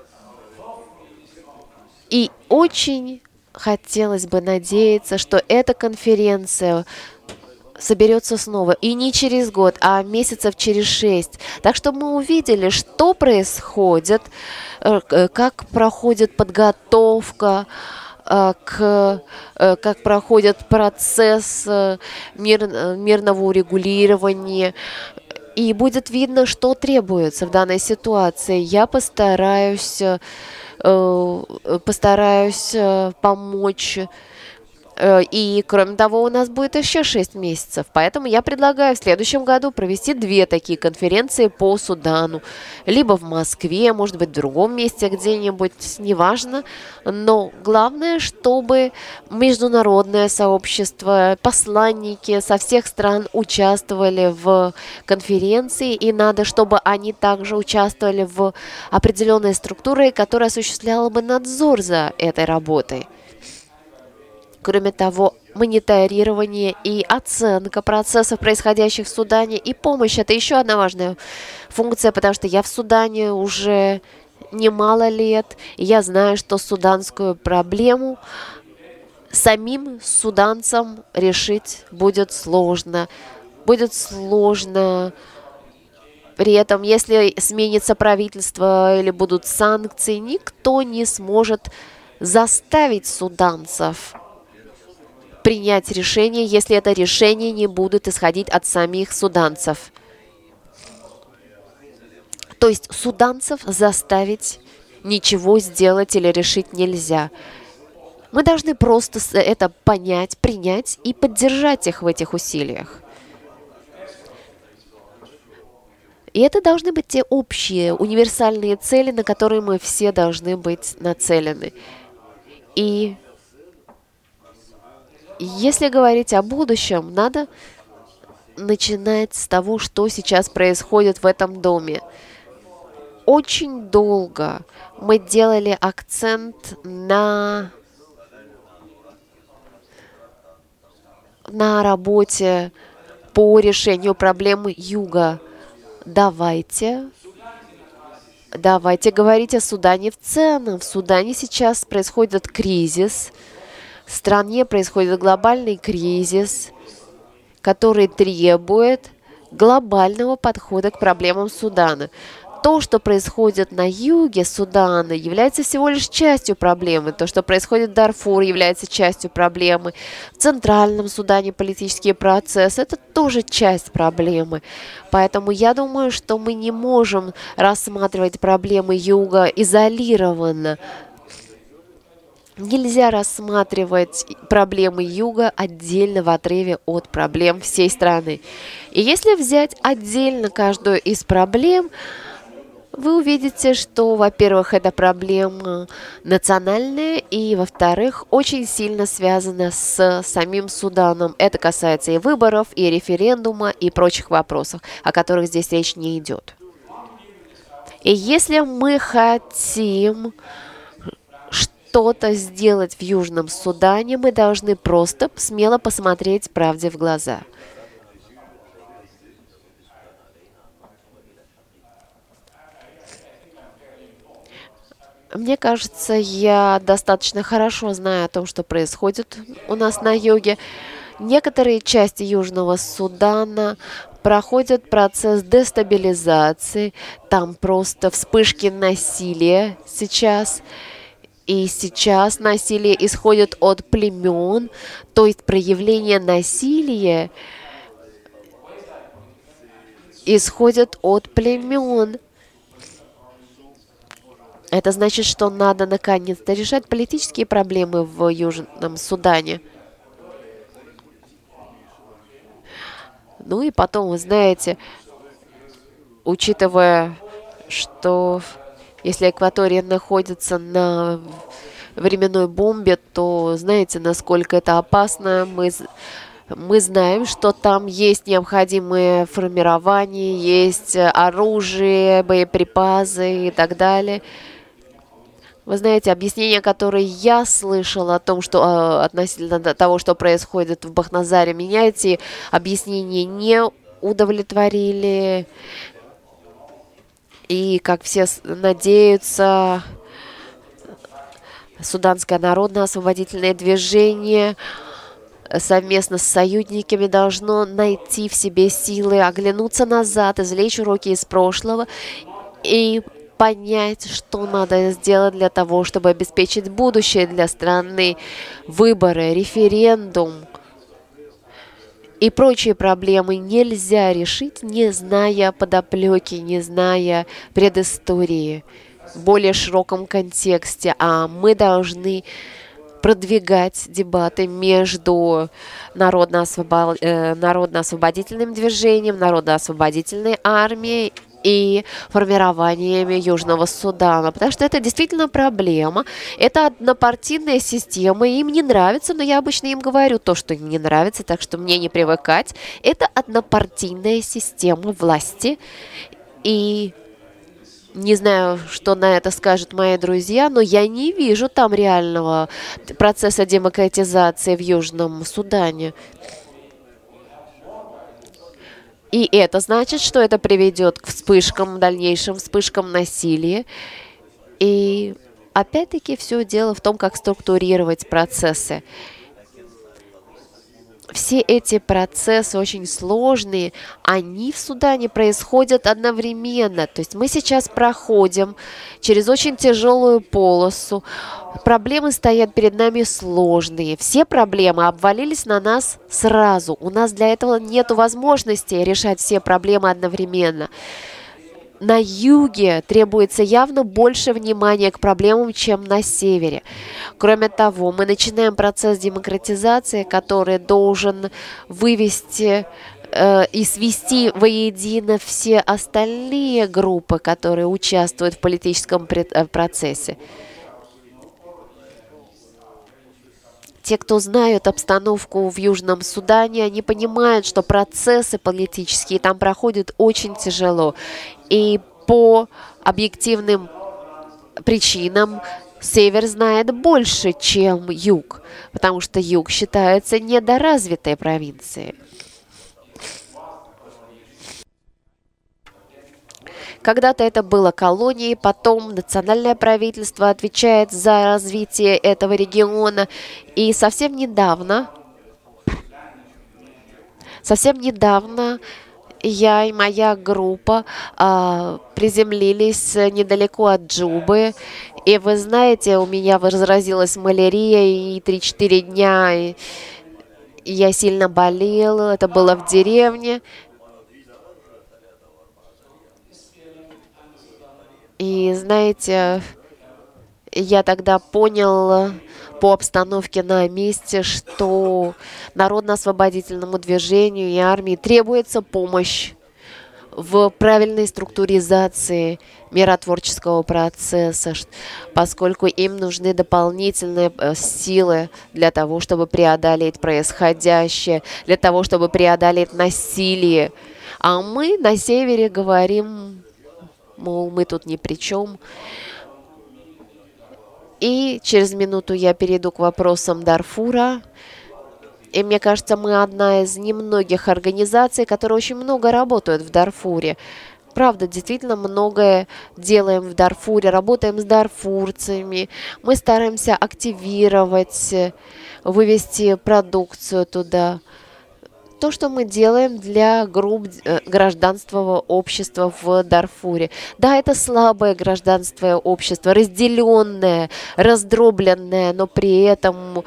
[SPEAKER 6] И очень хотелось бы надеяться, что эта конференция соберется снова. И не через год, а месяцев через 6. Так что мы увидели, что происходит, как проходит подготовка, как проходит процесс мирного урегулирования. И будет видно, что требуется в данной ситуации. Я постараюсь помочь. И, кроме того, у нас будет еще 6 месяцев. Поэтому я предлагаю в следующем году провести 2 такие конференции по Судану. Либо в Москве, может быть, в другом месте где-нибудь, неважно. Но главное, чтобы международное сообщество, посланники со всех стран участвовали в конференции. И надо, чтобы они также участвовали в определенной структуре, которая осуществляла бы надзор за этой работой. Кроме того, мониторирование и оценка процессов, происходящих в Судане, и помощь – это еще одна важная функция, потому что я в Судане уже немало лет, и я знаю, что суданскую проблему самим суданцам решить будет сложно. Будет сложно. При этом, если сменится правительство или будут санкции, никто не сможет заставить суданцев принять решение, если это решение не будет исходить от самих суданцев. То есть суданцев заставить ничего сделать или решить нельзя. Мы должны просто это понять, принять и поддержать их в этих усилиях. И это должны быть те общие, универсальные цели, на которые мы все должны быть нацелены. И если говорить о будущем, надо начинать с того, что сейчас происходит в этом доме. Очень долго мы делали акцент на работе по решению проблемы Юга. Давайте говорить о Судане в целом. В Судане сейчас происходит кризис. В стране происходит глобальный кризис, который требует глобального подхода к проблемам Судана. То, что происходит на юге Судана, является всего лишь частью проблемы. То, что происходит в Дарфуре, является частью проблемы. В Центральном Судане политические процессы – это тоже часть проблемы. Поэтому я думаю, что мы не можем рассматривать проблемы юга изолированно. Нельзя рассматривать проблемы Юга отдельно в отрыве от проблем всей страны. И если взять отдельно каждую из проблем, вы увидите, что, во-первых, эта проблема национальная, и, во-вторых, очень сильно связана с самим Суданом. Это касается и выборов, и референдума, и прочих вопросов, о которых здесь речь не идет. И если мы хотим что-то сделать в Южном Судане, мы должны просто смело посмотреть правде в глаза. Мне кажется, я достаточно хорошо знаю о том, что происходит у нас на юге. Некоторые части Южного Судана проходят процесс дестабилизации. Там просто вспышки насилия сейчас. И сейчас насилие исходит от племен, то есть проявление насилия исходит от племен. Это значит, что надо наконец-то решать политические проблемы в Южном Судане. Ну и потом, вы знаете, учитывая, что если Экватория находится на временной бомбе, то знаете, насколько это опасно. Мы знаем, что там есть необходимые формирования, есть оружие, боеприпасы и так далее. Вы знаете, объяснения, которые я слышала о том, что относительно того, что происходит в Бахназаре, меня эти объяснения не удовлетворили. И, как все надеются, Суданское народно-освободительное движение совместно с союзниками должно найти в себе силы, оглянуться назад, извлечь уроки из прошлого и понять, что надо сделать для того, чтобы обеспечить будущее для страны, выборы, референдум и прочие проблемы нельзя решить, не зная подоплеки, не зная предыстории в более широком контексте, а мы должны продвигать дебаты между народно-освободительным движением, народно-освободительной армией и формированиями Южного Судана, потому что это действительно проблема. Это однопартийная система, им не нравится, но я обычно им говорю то, что им не нравится, так что мне не привыкать. Это однопартийная система власти, и не знаю, что на это скажут мои друзья, но я не вижу там реального процесса демократизации в Южном Судане. И это значит, что это приведет к вспышкам, дальнейшим вспышкам насилия. И опять-таки все дело в том, как структурировать процессы. Все эти процессы очень сложные, они в Судане происходят одновременно. То есть мы сейчас проходим через очень тяжелую полосу. Проблемы стоят перед нами сложные. Все проблемы обвалились на нас сразу. У нас для этого нет возможности решать все проблемы одновременно. На юге требуется явно больше внимания к проблемам, чем на севере. Кроме того, мы начинаем процесс демократизации, который должен вывести и свести воедино все остальные группы, которые участвуют в политическом процессе. Те, кто знают обстановку в Южном Судане, они понимают, что процессы политические там проходят очень тяжело. И по объективным причинам Север знает больше, чем Юг, потому что Юг считается недоразвитой провинцией. Когда-то это было колонией, потом национальное правительство отвечает за развитие этого региона. И совсем недавно я и моя группа приземлились недалеко от Джубы. И вы знаете, у меня разразилась малярия, и 3-4 дня я сильно болела. Это было в деревне. И знаете, я тогда понял по обстановке на месте, что народно-освободительному движению и армии требуется помощь в правильной структуризации миротворческого процесса, поскольку им нужны дополнительные силы для того, чтобы преодолеть происходящее, для того, чтобы преодолеть насилие. А мы на севере говорим, мол, мы тут ни при чем. И через минуту я перейду к вопросам Дарфура. И мне кажется, мы одна из немногих организаций, которые очень много работают в Дарфуре. Правда, действительно многое делаем в Дарфуре, работаем с дарфурцами. Мы стараемся активировать, вывести продукцию туда. То, что мы делаем для групп гражданского общества в Дарфуре. Да, это слабое гражданское общество, разделенное, раздробленное, но при этом,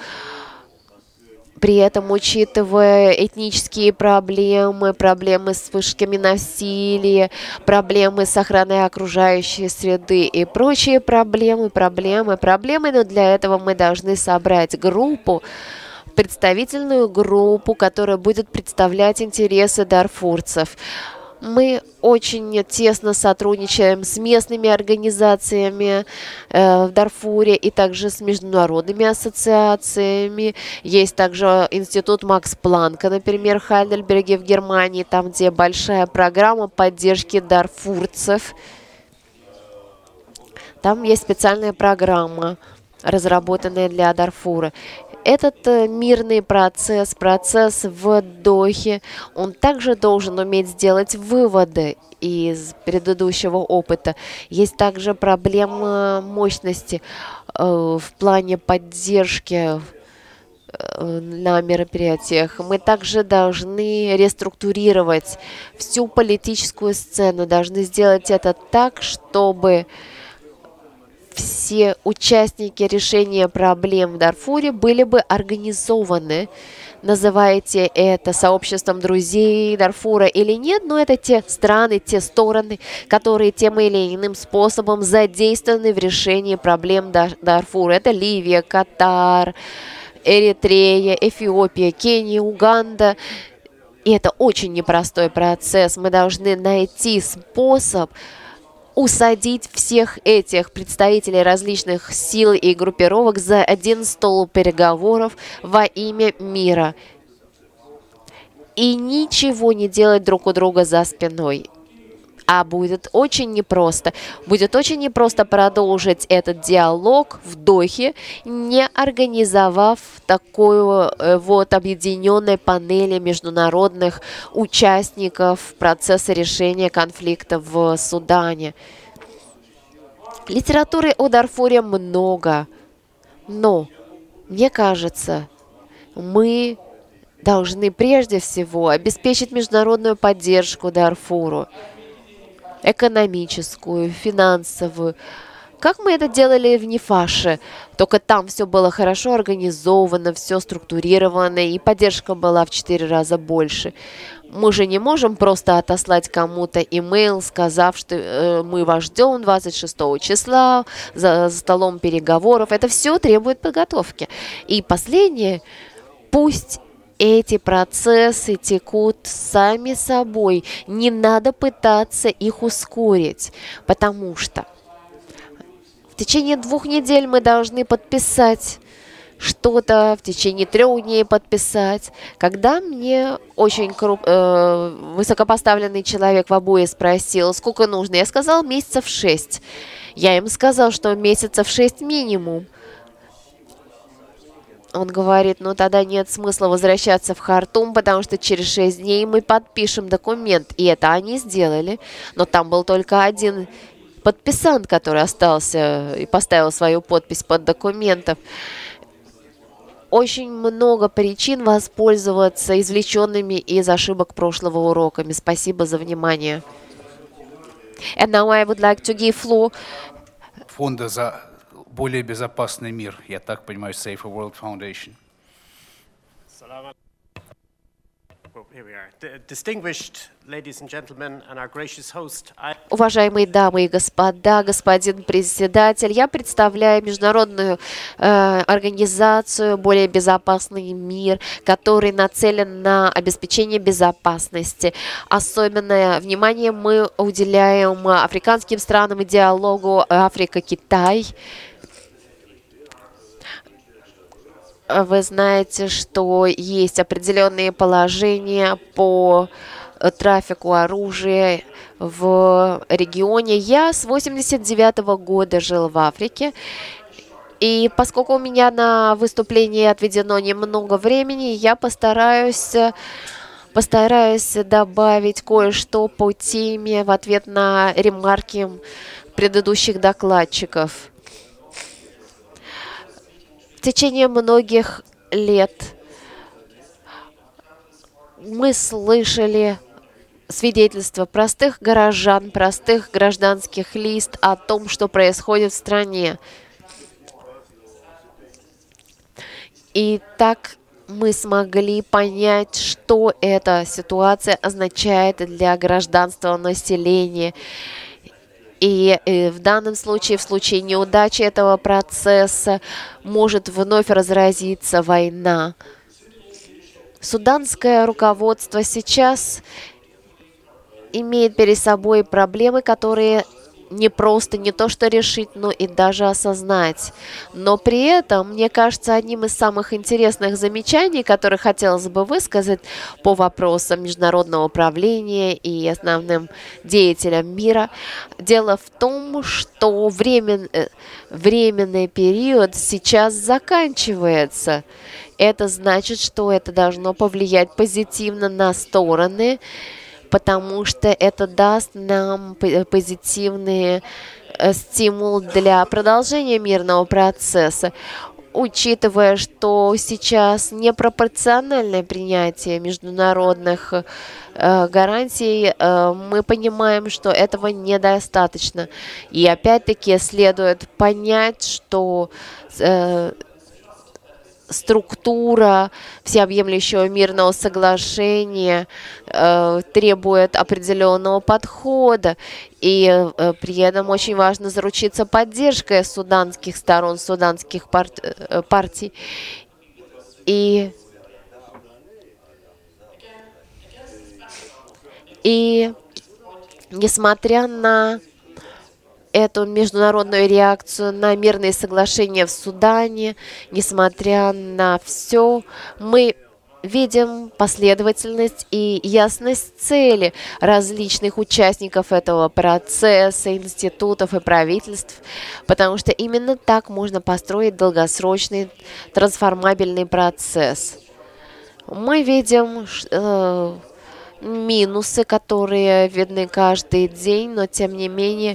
[SPEAKER 6] учитывая этнические проблемы, проблемы с вспышками насилия, проблемы с охраной окружающей среды и прочие проблемы, но для этого мы должны собрать группу, представительную группу, которая будет представлять интересы дарфурцев. Мы очень тесно сотрудничаем с местными организациями в Дарфуре и также с международными ассоциациями. Есть также институт Макс Планка, например, в Хайдельберге в Германии, там, где большая программа поддержки дарфурцев. Там есть специальная программа, разработанная для Дарфура. Этот мирный процесс в Дохе, он также должен уметь сделать выводы из предыдущего опыта. Есть также проблема мощности в плане поддержки на мероприятиях. Мы также должны реструктурировать всю политическую сцену, должны сделать это так, чтобы все участники решения проблем в Дарфуре были бы организованы. Называете это сообществом друзей Дарфура или нет, но это те страны, те стороны, которые тем или иным способом задействованы в решении проблем Дарфура. Это Ливия, Катар, Эритрея, Эфиопия, Кения, Уганда. И это очень непростой процесс. Мы должны найти способ усадить всех этих представителей различных сил и группировок за один стол переговоров во имя мира и ничего не делать друг у друга за спиной. А будет очень непросто. Будет очень непросто продолжить этот диалог в Дохе, не организовав такой вот объединенной панели международных участников процесса решения конфликта в Судане. Литературы о Дарфуре много, но, мне кажется, мы должны прежде всего обеспечить международную поддержку Дарфуру. Экономическую, финансовую. Как мы это делали в Нефаше, только там все было хорошо организовано, все структурировано, и поддержка была в 4 раза больше. Мы же не можем просто отослать кому-то имейл, сказав, что мы вас ждем 26 числа за столом переговоров. Это все требует подготовки. И последнее, пусть эти процессы текут сами собой. Не надо пытаться их ускорить, потому что в течение 2 недель мы должны подписать что-то, в течение 3 дней подписать. Когда мне очень высокопоставленный человек в ОБОе спросил, сколько нужно, я сказал, месяцев 6. Я им сказал, что месяцев 6 минимум. Он говорит, ну тогда нет смысла возвращаться в Хартум, потому что через 6 дней мы подпишем документ. И это они сделали. Но там был только один подписант, который остался и поставил свою подпись под документом. Очень много причин воспользоваться извлеченными из ошибок прошлого уроками. Спасибо за внимание. And now I would like to give floor.
[SPEAKER 1] Фонда за более безопасный мир, я так понимаю, Safer World Foundation.
[SPEAKER 6] Уважаемые дамы и господа, господин председатель, я представляю международную организацию «Более безопасный мир», который нацелен на обеспечение безопасности. Особенное внимание мы уделяем африканским странам и диалогу Африка-Китай. Вы знаете, что есть определенные положения по трафику оружия в регионе. Я с 1989 года жил в Африке. И поскольку у меня на выступление отведено немного времени, я постараюсь добавить кое-что по теме в ответ на ремарки предыдущих докладчиков. В течение многих лет мы слышали свидетельства простых горожан, простых гражданских лиц о том, что происходит в стране. И так мы смогли понять, что эта ситуация означает для гражданского населения. И в данном случае, в случае неудачи этого процесса, может вновь разразиться война. Суданское руководство сейчас имеет перед собой проблемы, которые не просто не то что решить, но и даже осознать. Но при этом, мне кажется, одним из самых интересных замечаний, которые хотелось бы высказать по вопросам международного управления и основным деятелям мира, дело в том, что временный период сейчас заканчивается. Это значит, что это должно повлиять позитивно на стороны, потому что это даст нам позитивный стимул для продолжения мирного процесса. учитывая, что сейчас непропорциональное принятие международных гарантий, мы понимаем, что этого недостаточно. И опять-таки следует понять, что структура всеобъемлющего мирного соглашения требует определенного подхода, и при этом очень важно заручиться поддержкой суданских сторон, суданских партий. И несмотря на эту международную реакцию на мирные соглашения в Судане, несмотря на все, мы видим последовательность и ясность цели различных участников этого процесса, институтов и правительств, потому что именно так можно построить долгосрочный трансформабельный процесс. Мы видим минусы, которые видны каждый день, но тем не менее,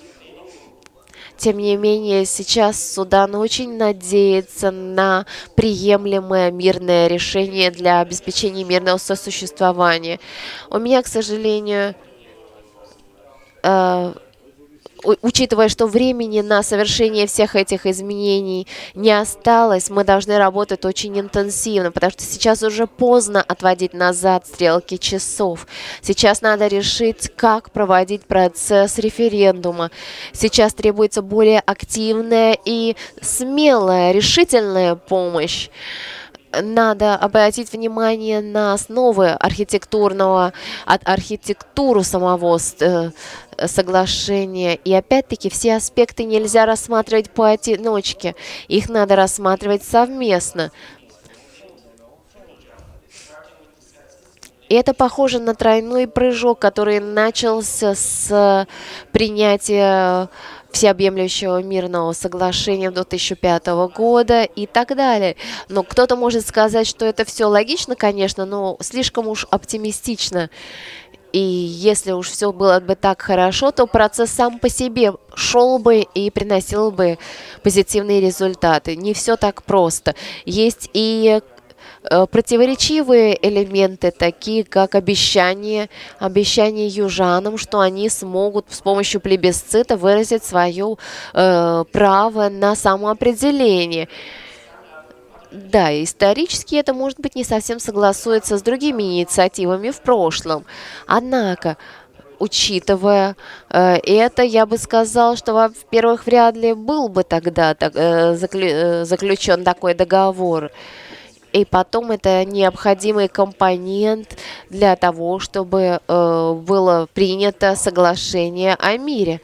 [SPEAKER 6] сейчас Судан очень надеется на приемлемое мирное решение для обеспечения мирного сосуществования. У меня, к сожалению, учитывая, что времени на совершение всех этих изменений не осталось, мы должны работать очень интенсивно, потому что сейчас уже поздно отводить назад стрелки часов. Сейчас надо решить, как проводить процесс референдума. Сейчас требуется более активная и смелая, решительная помощь. Надо обратить внимание на основы архитектуру самого соглашения. И опять-таки все аспекты нельзя рассматривать поодиночке. Их надо рассматривать совместно. И это похоже на тройной прыжок, который начался с принятия всеобъемлющего мирного соглашения 2005 года и так далее. Но кто-то может сказать, что это все логично, конечно, но слишком уж оптимистично. И если уж все было бы так хорошо, то процесс сам по себе шел бы и приносил бы позитивные результаты. Не все так просто. Есть и противоречивые элементы, такие как обещание южанам, что они смогут с помощью плебисцита выразить свое право на самоопределение. Да, исторически это, может быть, не совсем согласуется с другими инициативами в прошлом. Однако, учитывая это, я бы сказал, что, во-первых, вряд ли был бы тогда заключен такой договор. И потом это необходимый компонент для того, чтобы было принято соглашение о мире.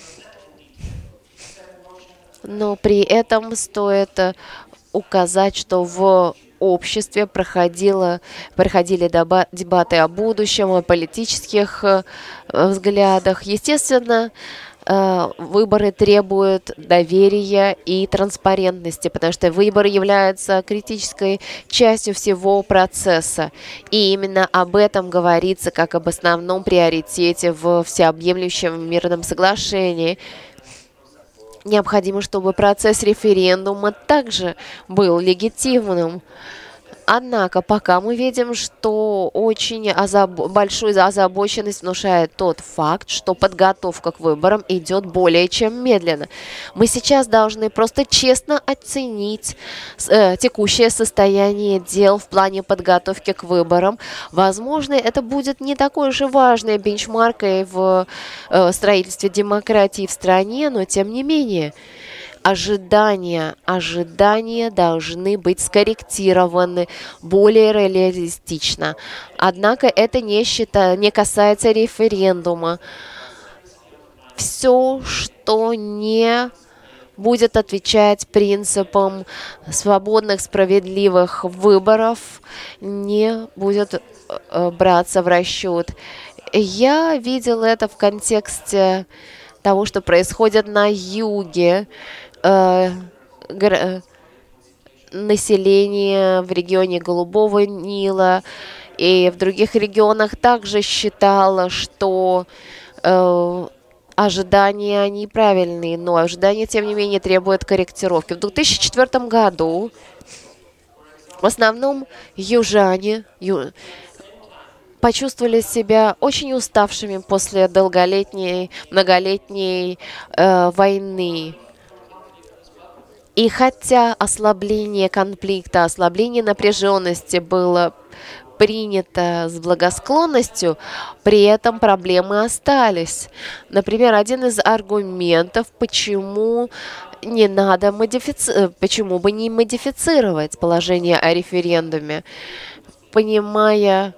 [SPEAKER 6] Но при этом стоит указать, что в обществе проходили дебаты о будущем, о политических взглядах. Естественно, выборы требуют доверия и транспарентности, потому что выборы являются критической частью всего процесса. И именно об этом говорится как об основном приоритете в всеобъемлющем мирном соглашении. Необходимо, чтобы процесс референдума также был легитимным. Однако пока мы видим, что очень большую озабоченность внушает тот факт, что подготовка к выборам идет более чем медленно. Мы сейчас должны просто честно оценить текущее состояние дел в плане подготовки к выборам. Возможно, это будет не такой уж и важной бенчмаркой в строительстве демократии в стране, но тем не менее. Ожидания должны быть скорректированы более реалистично. Однако это не касается референдума. Все, что не будет отвечать принципам свободных, справедливых выборов, не будет браться в расчет. Я видел это в контексте того, что происходит на юге. Население в регионе Голубого Нила и в других регионах также считало, что ожидания, они правильные, но ожидания, тем не менее, требуют корректировки. В 2004 году в основном южане почувствовали себя очень уставшими после многолетней войны. И хотя ослабление конфликта, ослабление напряженности было принято с благосклонностью, при этом проблемы остались. Например, один из аргументов, почему почему бы не модифицировать положение о референдуме, понимая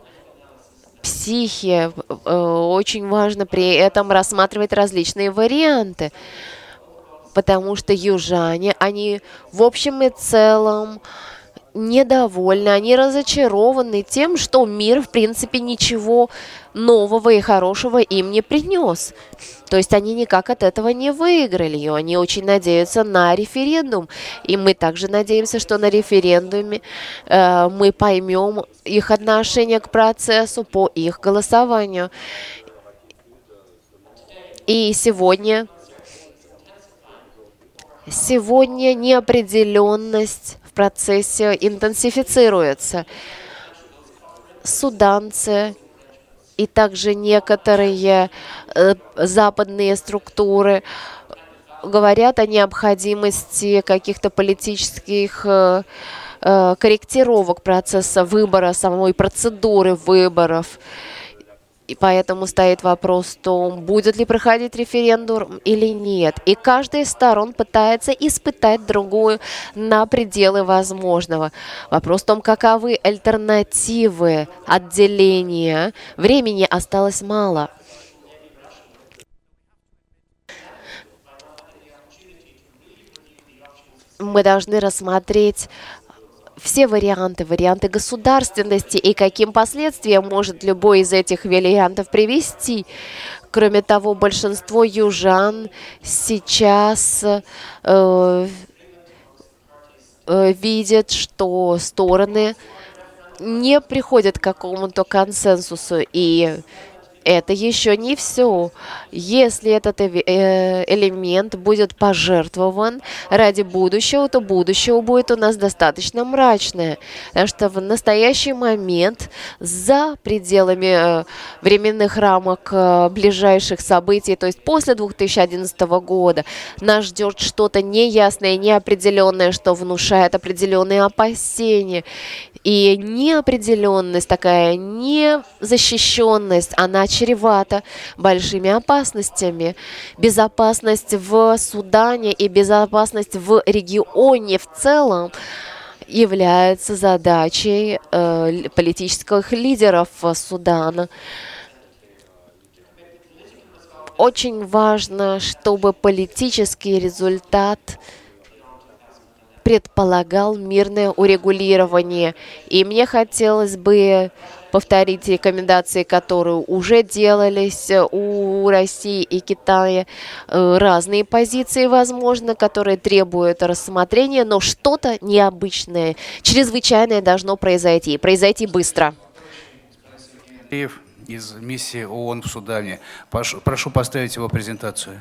[SPEAKER 6] очень важно при этом рассматривать различные варианты, потому что южане, они в общем и целом недовольны, они разочарованы тем, что мир, в принципе, ничего нового и хорошего им не принес. То есть они никак от этого не выиграли, и они очень надеются на референдум. И мы также надеемся, что на референдуме мы поймем их отношение к процессу по их голосованию. И сегодня неопределенность в процессе интенсифицируется. Суданцы и также некоторые западные структуры говорят о необходимости каких-то политических корректировок процесса выбора, самой процедуры выборов. И поэтому стоит вопрос в том, будет ли проходить референдум или нет. И каждая из сторон пытается испытать другую на пределы возможного. Вопрос в том, каковы альтернативы отделения. Времени осталось мало. Мы должны рассмотреть все варианты государственности и каким последствиям может любой из этих вариантов привести. Кроме того, большинство южан сейчас видят, что стороны не приходят к какому-то консенсусу, и это еще не все. Если этот элемент будет пожертвован ради будущего, то будущее будет у нас достаточно мрачное. Потому что в настоящий момент за пределами временных рамок ближайших событий, то есть после 2011 года, нас ждет что-то неясное, неопределенное, что внушает определенные опасения. И неопределенность, такая незащищенность, она чревата большими опасностями. Безопасность в Судане и безопасность в регионе в целом является задачей политических лидеров Судана. Очень важно, чтобы политический результат предполагал мирное урегулирование. И мне хотелось бы повторить рекомендации, которые уже делались у России и Китая. Разные позиции, возможно, которые требуют рассмотрения, но что-то необычное, чрезвычайное должно произойти. И произойти быстро.
[SPEAKER 1] Из миссии ООН в Судане. Прошу поставить его презентацию.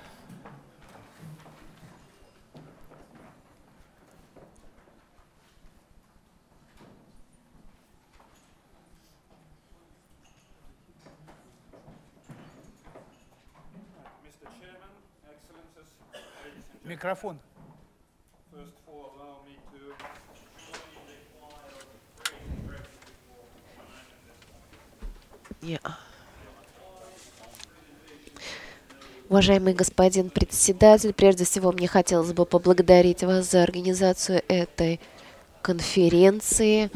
[SPEAKER 1] Микрофон.
[SPEAKER 6] Уважаемый господин председатель, прежде всего мне хотелось бы поблагодарить вас за организацию этой конференции.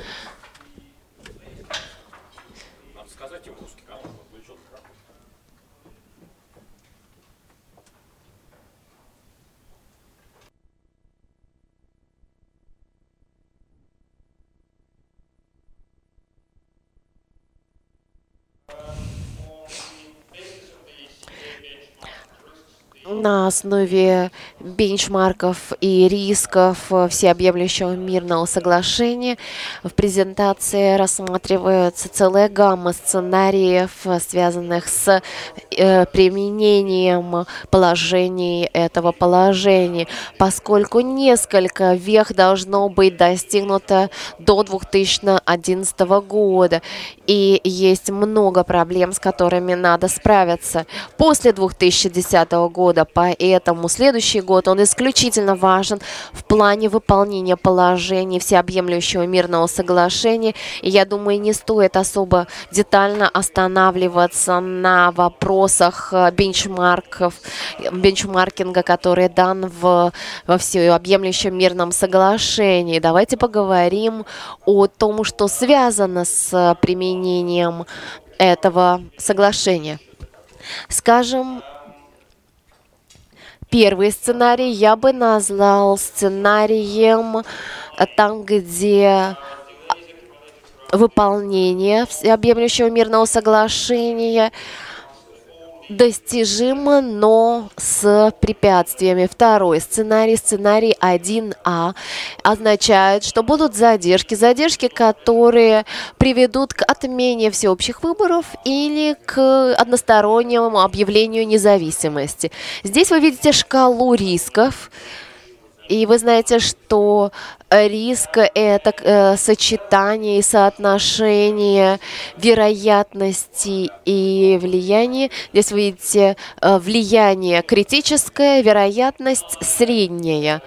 [SPEAKER 6] на основе бенчмарков и рисков всеобъемлющего мирного соглашения. В презентации рассматривается целая гамма сценариев, связанных с применением положений этого положения, поскольку несколько вех должно быть достигнуто до 2011 года, и есть много проблем, с которыми надо справиться после 2010 года, поэтому следующий год он исключительно важен в плане выполнения положений всеобъемлющего мирного соглашения, и я думаю, не стоит особо детально останавливаться на вопросах бенчмаркинга, который дан во всеобъемлющем мирном соглашении. Давайте поговорим о том, что связано с применением этого соглашения. Скажем, первый сценарий я бы назвал сценарием там, где выполнение всеобъемлющего мирного соглашения достижимо, но с препятствиями. Второй сценарий, сценарий 1А, означает, что будут задержки, которые приведут к отмене всеобщих выборов или к одностороннему объявлению независимости. Здесь вы видите шкалу рисков. И вы знаете, что риск – это сочетание и соотношение вероятности и влияния. Здесь вы видите влияние критическое, вероятность средняя.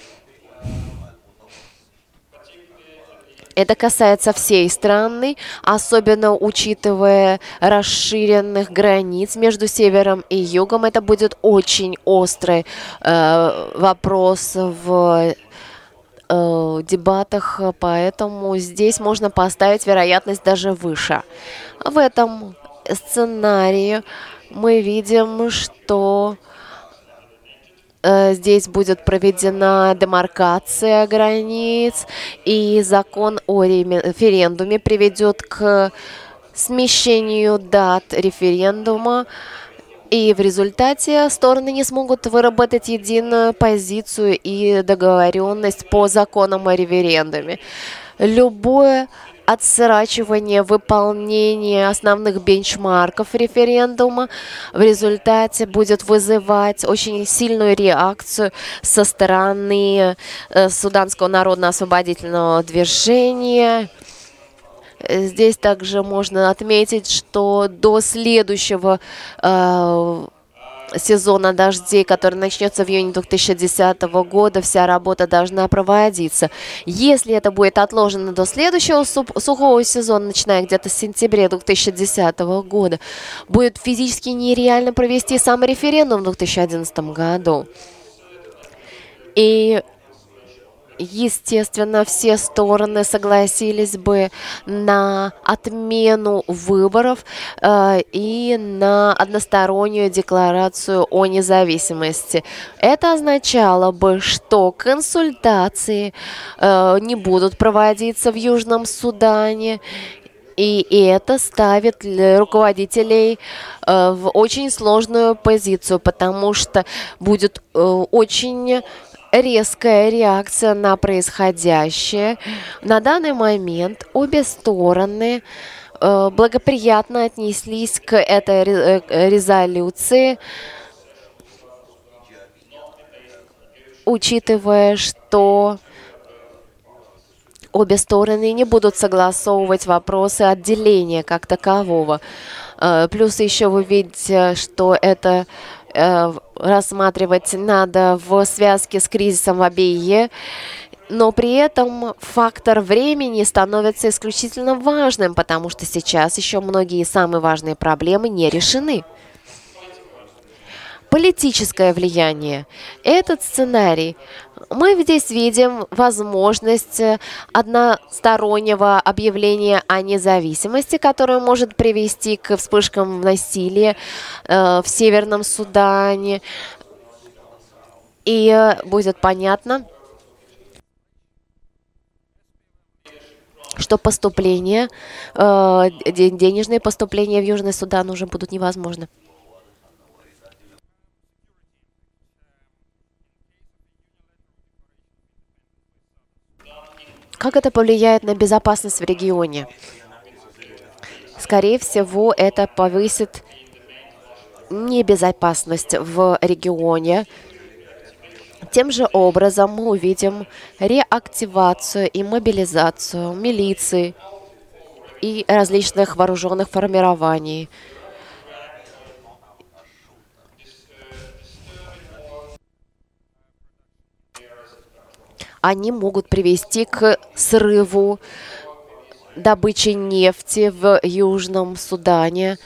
[SPEAKER 6] Это касается всей страны, особенно учитывая расширенных границ между севером и югом. Это будет очень острый вопрос в дебатах, поэтому здесь можно поставить вероятность даже выше. В этом сценарии мы видим, что здесь будет проведена демаркация границ, и закон о референдуме приведет к смещению дат референдума, и в результате стороны не смогут выработать единую позицию и договоренность по законам о референдуме. Любое отсрачивание выполнения основных бенчмарков референдума в результате будет вызывать очень сильную реакцию со стороны Суданского народно-освободительного движения. Здесь также можно отметить, что до следующего сезона дождей, который начнется в июне 2010 года, вся работа должна проводиться. Если это будет отложено до следующего сухого сезона, начиная где-то с сентября 2010 года, будет физически нереально провести сам референдум в 2011 году. И естественно, все стороны согласились бы на отмену выборов и на одностороннюю декларацию о независимости. Это означало бы, что консультации не будут проводиться в Южном Судане, и это ставит руководителей в очень сложную позицию, потому что будет очень резкая реакция на происходящее. На данный момент обе стороны благоприятно отнеслись к этой резолюции, учитывая, что обе стороны не будут согласовывать вопросы отделения как такового. Плюс еще вы видите, что это рассматривать надо в связке с кризисом в Абейе, но при этом фактор времени становится исключительно важным, потому что сейчас еще многие самые важные проблемы не решены. Политическое влияние. Этот сценарий. Мы здесь видим возможность одностороннего объявления о независимости, которое может привести к вспышкам насилия в Северном Судане. И будет понятно, что поступления, денежные поступления в Южный Судан уже будут невозможны. Как это повлияет на безопасность в регионе? Скорее всего, это повысит небезопасность в регионе. Тем же образом мы увидим реактивацию и мобилизацию милиции и различных вооруженных формирований. Они могут привести к срыву добычи нефти в Южном Судане.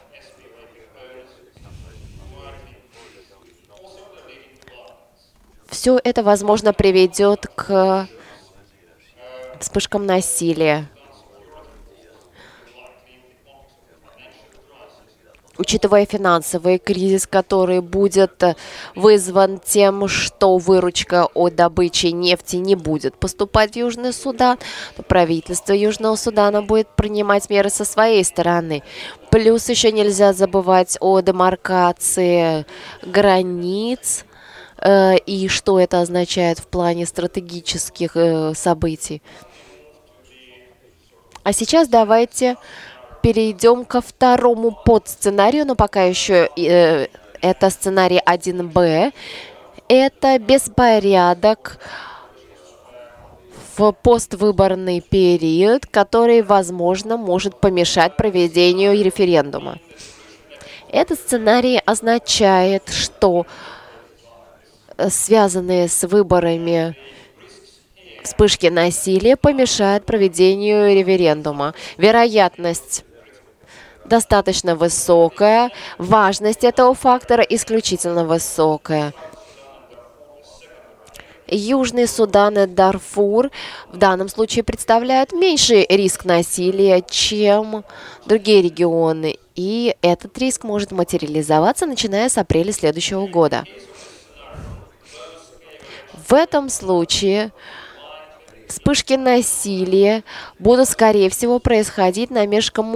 [SPEAKER 6] Все это, возможно, приведет к вспышкам насилия. Учитывая финансовый кризис, который будет вызван тем, что выручка от добычи нефти не будет поступать в Южный Судан, то правительство Южного Судана будет принимать меры со своей стороны. Плюс еще нельзя забывать о демаркации границ и что это означает в плане стратегических событий. А сейчас давайте перейдем ко второму подсценарию, но пока еще это сценарий 1Б. Это беспорядок в поствыборный период, который, возможно, может помешать проведению референдума. Этот сценарий означает, что связанные с выборами вспышки насилия помешают проведению референдума. Вероятность достаточно высокая, важность этого фактора исключительно высокая. Южный Судан и Дарфур в данном случае представляют меньший риск насилия, чем другие регионы, и этот риск может материализоваться, начиная с апреля следующего года. В этом случае вспышки насилия будут, скорее всего, происходить на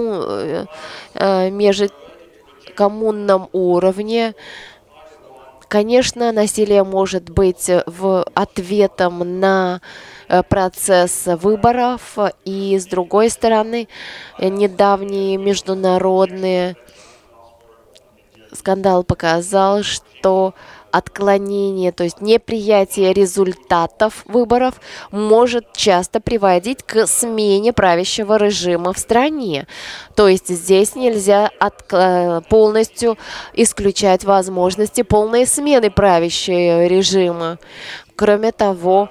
[SPEAKER 6] межкоммунном уровне. Конечно, насилие может быть ответом на процесс выборов, и, с другой стороны, недавний международный скандал показал, что отклонение, то есть неприятие результатов выборов может часто приводить к смене правящего режима в стране. То есть здесь нельзя полностью исключать возможности полной смены правящего режима. Кроме того,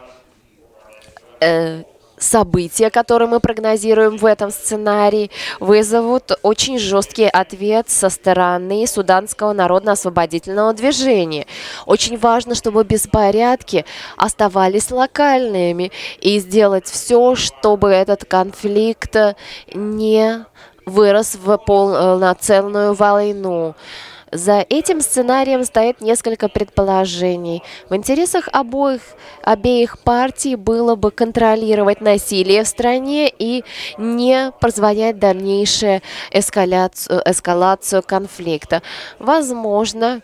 [SPEAKER 6] события, которые мы прогнозируем в этом сценарии, вызовут очень жесткий ответ со стороны Суданского народно-освободительного движения. Очень важно, чтобы беспорядки оставались локальными, и сделать все, чтобы этот конфликт не вырос в полноценную войну. За этим сценарием стоит несколько предположений. В интересах обеих партий было бы контролировать насилие в стране и не позволять дальнейшую эскалацию конфликта. Возможно,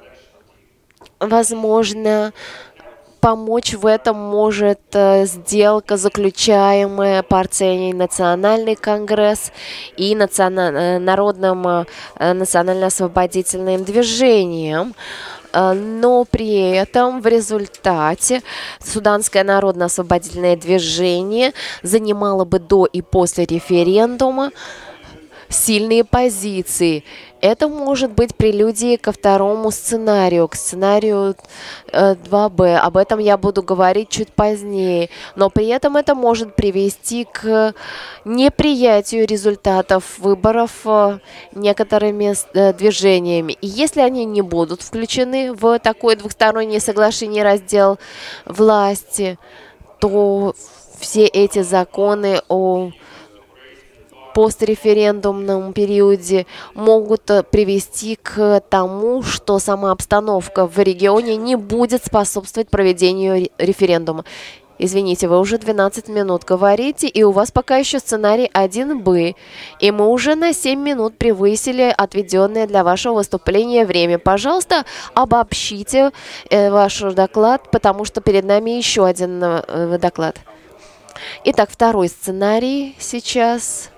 [SPEAKER 6] помочь в этом может сделка, заключаемая партией Национальный конгресс и Народным национально-освободительным движением. Но при этом в результате Суданское народно-освободительное движение занимало бы до и после референдума сильные позиции. Это может быть прелюдией ко второму сценарию, к сценарию 2Б. Об этом я буду говорить чуть позднее. Но при этом это может привести к неприятию результатов выборов некоторыми движениями. И если они не будут включены в такое двухстороннее соглашение, раздел власти, то все эти законы о постреферендумном периоде могут привести к тому, что сама обстановка в регионе не будет способствовать проведению референдума. Извините, вы уже 12 минут говорите, и у вас пока еще сценарий 1Б, и мы уже на 7 минут превысили отведенное для вашего выступления время. Пожалуйста, обобщите ваш доклад, потому что перед нами еще один доклад. Итак, второй сценарий сейчас.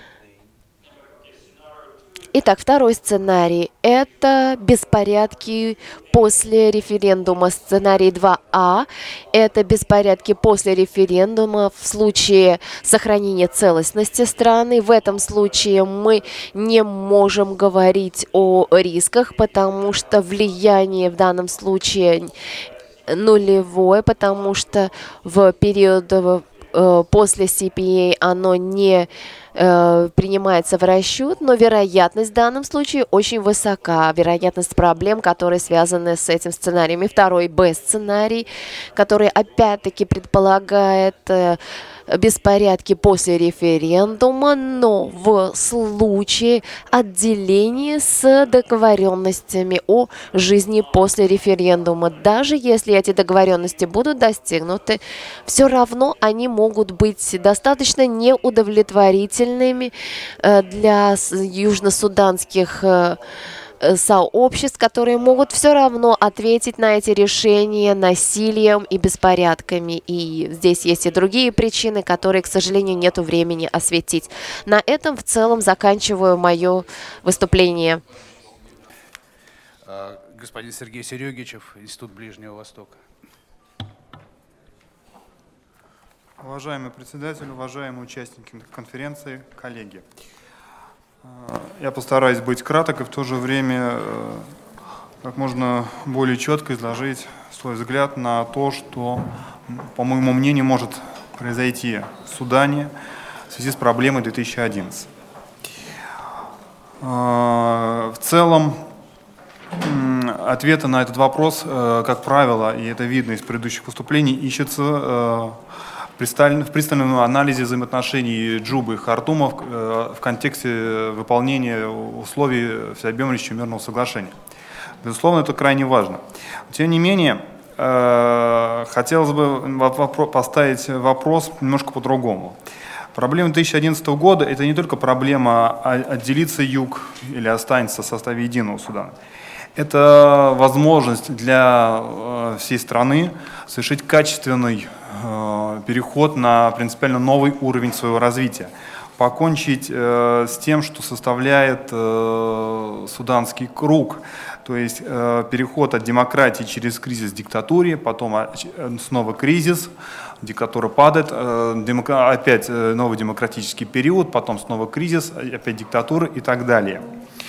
[SPEAKER 6] Итак, второй сценарий – это беспорядки после референдума. Сценарий 2А – это беспорядки после референдума в случае сохранения целостности страны. В этом случае мы не можем говорить о рисках, потому что влияние в данном случае нулевое, потому что в период после CPA оно не принимается в расчет, но вероятность в данном случае очень высока. Вероятность проблем, которые связаны с этим сценарием. И второй Б-сценарий, который опять-таки предполагает беспорядки после референдума, но в случае отделения с договоренностями о жизни после референдума. Даже если эти договоренности будут достигнуты, все равно они могут быть достаточно неудовлетворительными для южносуданских сообществ, которые могут все равно ответить на эти решения насилием и беспорядками. И здесь есть и другие причины, которые, к сожалению, нет времени осветить. На этом в целом заканчиваю мое выступление.
[SPEAKER 1] Господин Сергей Серегичев, Институт Ближнего Востока.
[SPEAKER 7] Уважаемый председатель, уважаемые участники конференции, коллеги. Я постараюсь быть краток и в то же время как можно более четко изложить свой взгляд на то, что, по моему мнению, может произойти в Судане в связи с проблемой 2011. В целом, ответы на этот вопрос, как правило, и это видно из предыдущих выступлений, ищется в пристальном анализе взаимоотношений Джубы и Хартума в контексте выполнения условий Всеобъемлющего мирного соглашения. Безусловно, это крайне важно. Тем не менее, хотелось бы поставить вопрос немножко по-другому. Проблема 2011 года – это не только проблема отделиться юг или останется в составе единого Судана. Это возможность для всей страны совершить качественный переход на принципиально новый уровень своего развития, покончить с тем, что составляет суданский круг, то есть переход от демократии через кризис к диктатуре, потом снова кризис, диктатура падает, опять новый демократический период, потом снова кризис, опять диктатура и так далее.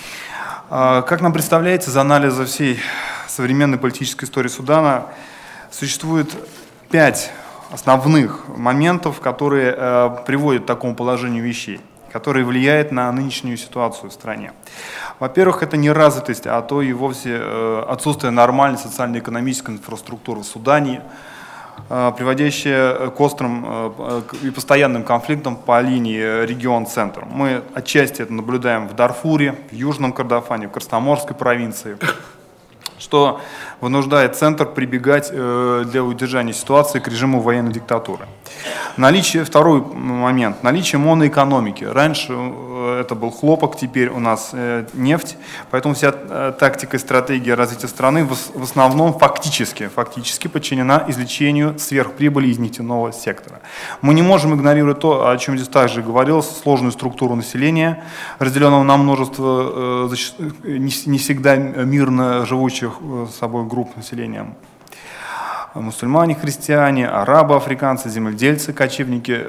[SPEAKER 7] Как нам представляется, из анализа всей современной политической истории Судана существует 5 основных моментов, которые приводят к такому положению вещей, которые влияют на нынешнюю ситуацию в стране. Во-первых, это неразвитость, а то и вовсе отсутствие нормальной социально-экономической инфраструктуры в Судане, приводящая к острым и постоянным конфликтам по линии регион-центр. Мы отчасти это наблюдаем в Дарфуре, в Южном Кордофане, в Красноморской провинции, что вынуждает центр прибегать для удержания ситуации к режиму военной диктатуры. Второй момент, наличие моноэкономики. Раньше это был хлопок, теперь у нас нефть, поэтому вся тактика и стратегия развития страны в основном фактически подчинена извлечению сверхприбыли из нефтяного сектора. Мы не можем игнорировать то, о чем здесь также говорилось, сложную структуру населения, разделенного на множество не всегда мирно живущих с собой групп населения. Мусульмане, христиане, арабы, африканцы, земледельцы, кочевники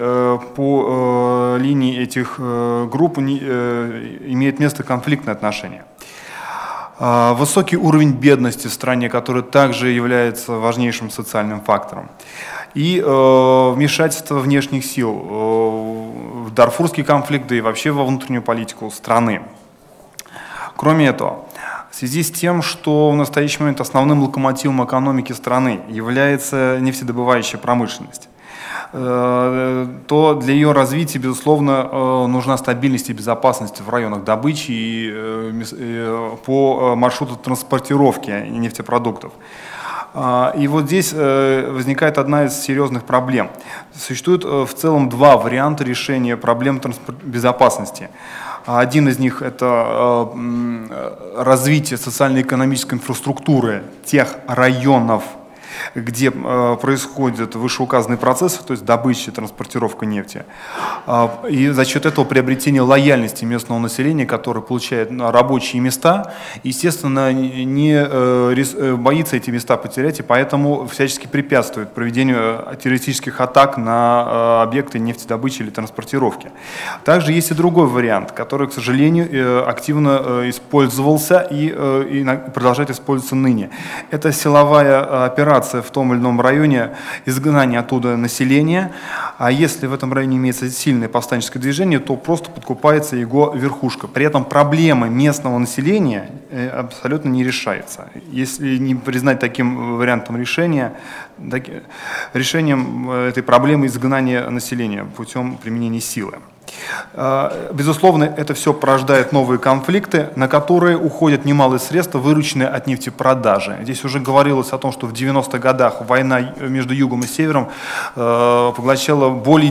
[SPEAKER 7] по линии этих групп имеют место конфликтные отношения. Высокий уровень бедности в стране, который также является важнейшим социальным фактором. И вмешательство внешних сил в дарфурский конфликт, да и вообще во внутреннюю политику страны. Кроме этого, в связи с тем, что в настоящий момент основным локомотивом экономики страны является нефтедобывающая промышленность, то для ее развития, безусловно, нужна стабильность и безопасность в районах добычи и по маршруту транспортировки нефтепродуктов. И вот здесь возникает одна из серьезных проблем. Существует в целом два варианта решения проблем безопасности. Один из них – это развитие социально-экономической инфраструктуры тех районов, где происходит вышеуказанный процесс, то есть добыча и транспортировка нефти. И за счет этого приобретение лояльности местного населения, которое получает рабочие места, естественно, не боится эти места потерять, и поэтому всячески препятствует проведению террористических атак на объекты нефтедобычи или транспортировки. Также есть и другой вариант, который, к сожалению, активно использовался и продолжает использоваться ныне. Это силовая операция в том или ином районе, изгнание оттуда населения, а если в этом районе имеется сильное повстанческое движение, то просто подкупается его верхушка. При этом проблема местного населения абсолютно не решается. Если не признать таким вариантом решением этой проблемы изгнания населения путем применения силы. Безусловно, это все порождает новые конфликты, на которые уходят немалые средства, вырученные от нефтепродажи. Здесь уже говорилось о том, что в 90-х годах война между Югом и Севером поглощала более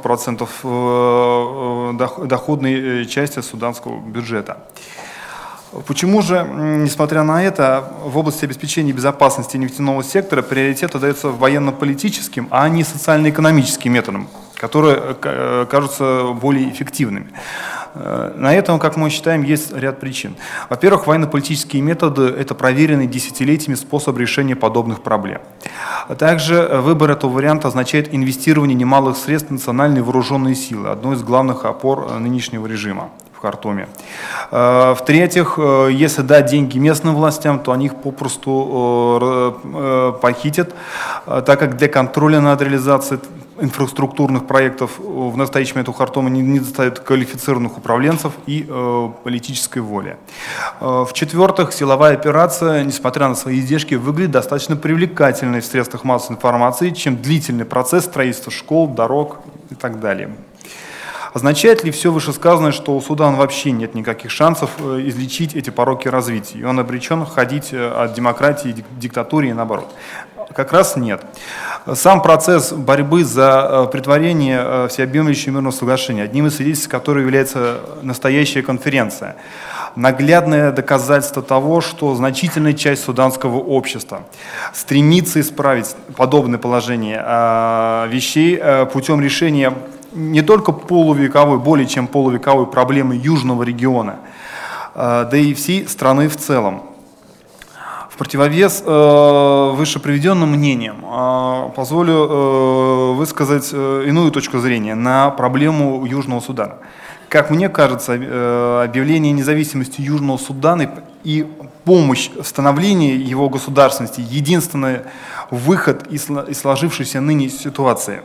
[SPEAKER 7] 90% доходной части суданского бюджета. Почему же, несмотря на это, в области обеспечения безопасности нефтяного сектора приоритет отдается военно-политическим, а не социально-экономическим методам, которые кажутся более эффективными? На этом, как мы считаем, есть ряд причин. Во-первых, военно-политические методы – это проверенный десятилетиями способ решения подобных проблем. Также выбор этого варианта означает инвестирование немалых средств в национальные вооруженные силы, одной из главных опор нынешнего режима в Хартуме. В-третьих, если дать деньги местным властям, то они их попросту похитят, так как для контроля над реализацией инфраструктурных проектов в настоящий момент у Хартума не достает квалифицированных управленцев и политической воли. В-четвертых, силовая операция, несмотря на свои издержки, выглядит достаточно привлекательной в средствах массовой информации, чем длительный процесс строительства школ, дорог и так далее. Означает ли все вышесказанное, что у Судана вообще нет никаких шансов излечить эти пороки развития, и он обречен ходить от демократии к диктатуре и наоборот? Как раз нет. Сам процесс борьбы за претворение всеобъемлющего мирного соглашения, одним из свидетельств которого является настоящая конференция, наглядное доказательство того, что значительная часть суданского общества стремится исправить подобное положение вещей путем решения не только полувековой, более чем полувековой проблемы южного региона, да и всей страны в целом. В противовес выше приведенным мнениям позволю высказать иную точку зрения на проблему Южного Судана. Как мне кажется, объявление независимости Южного Судана и помощь в становлении его государственности – единственный выход из сложившейся ныне ситуации.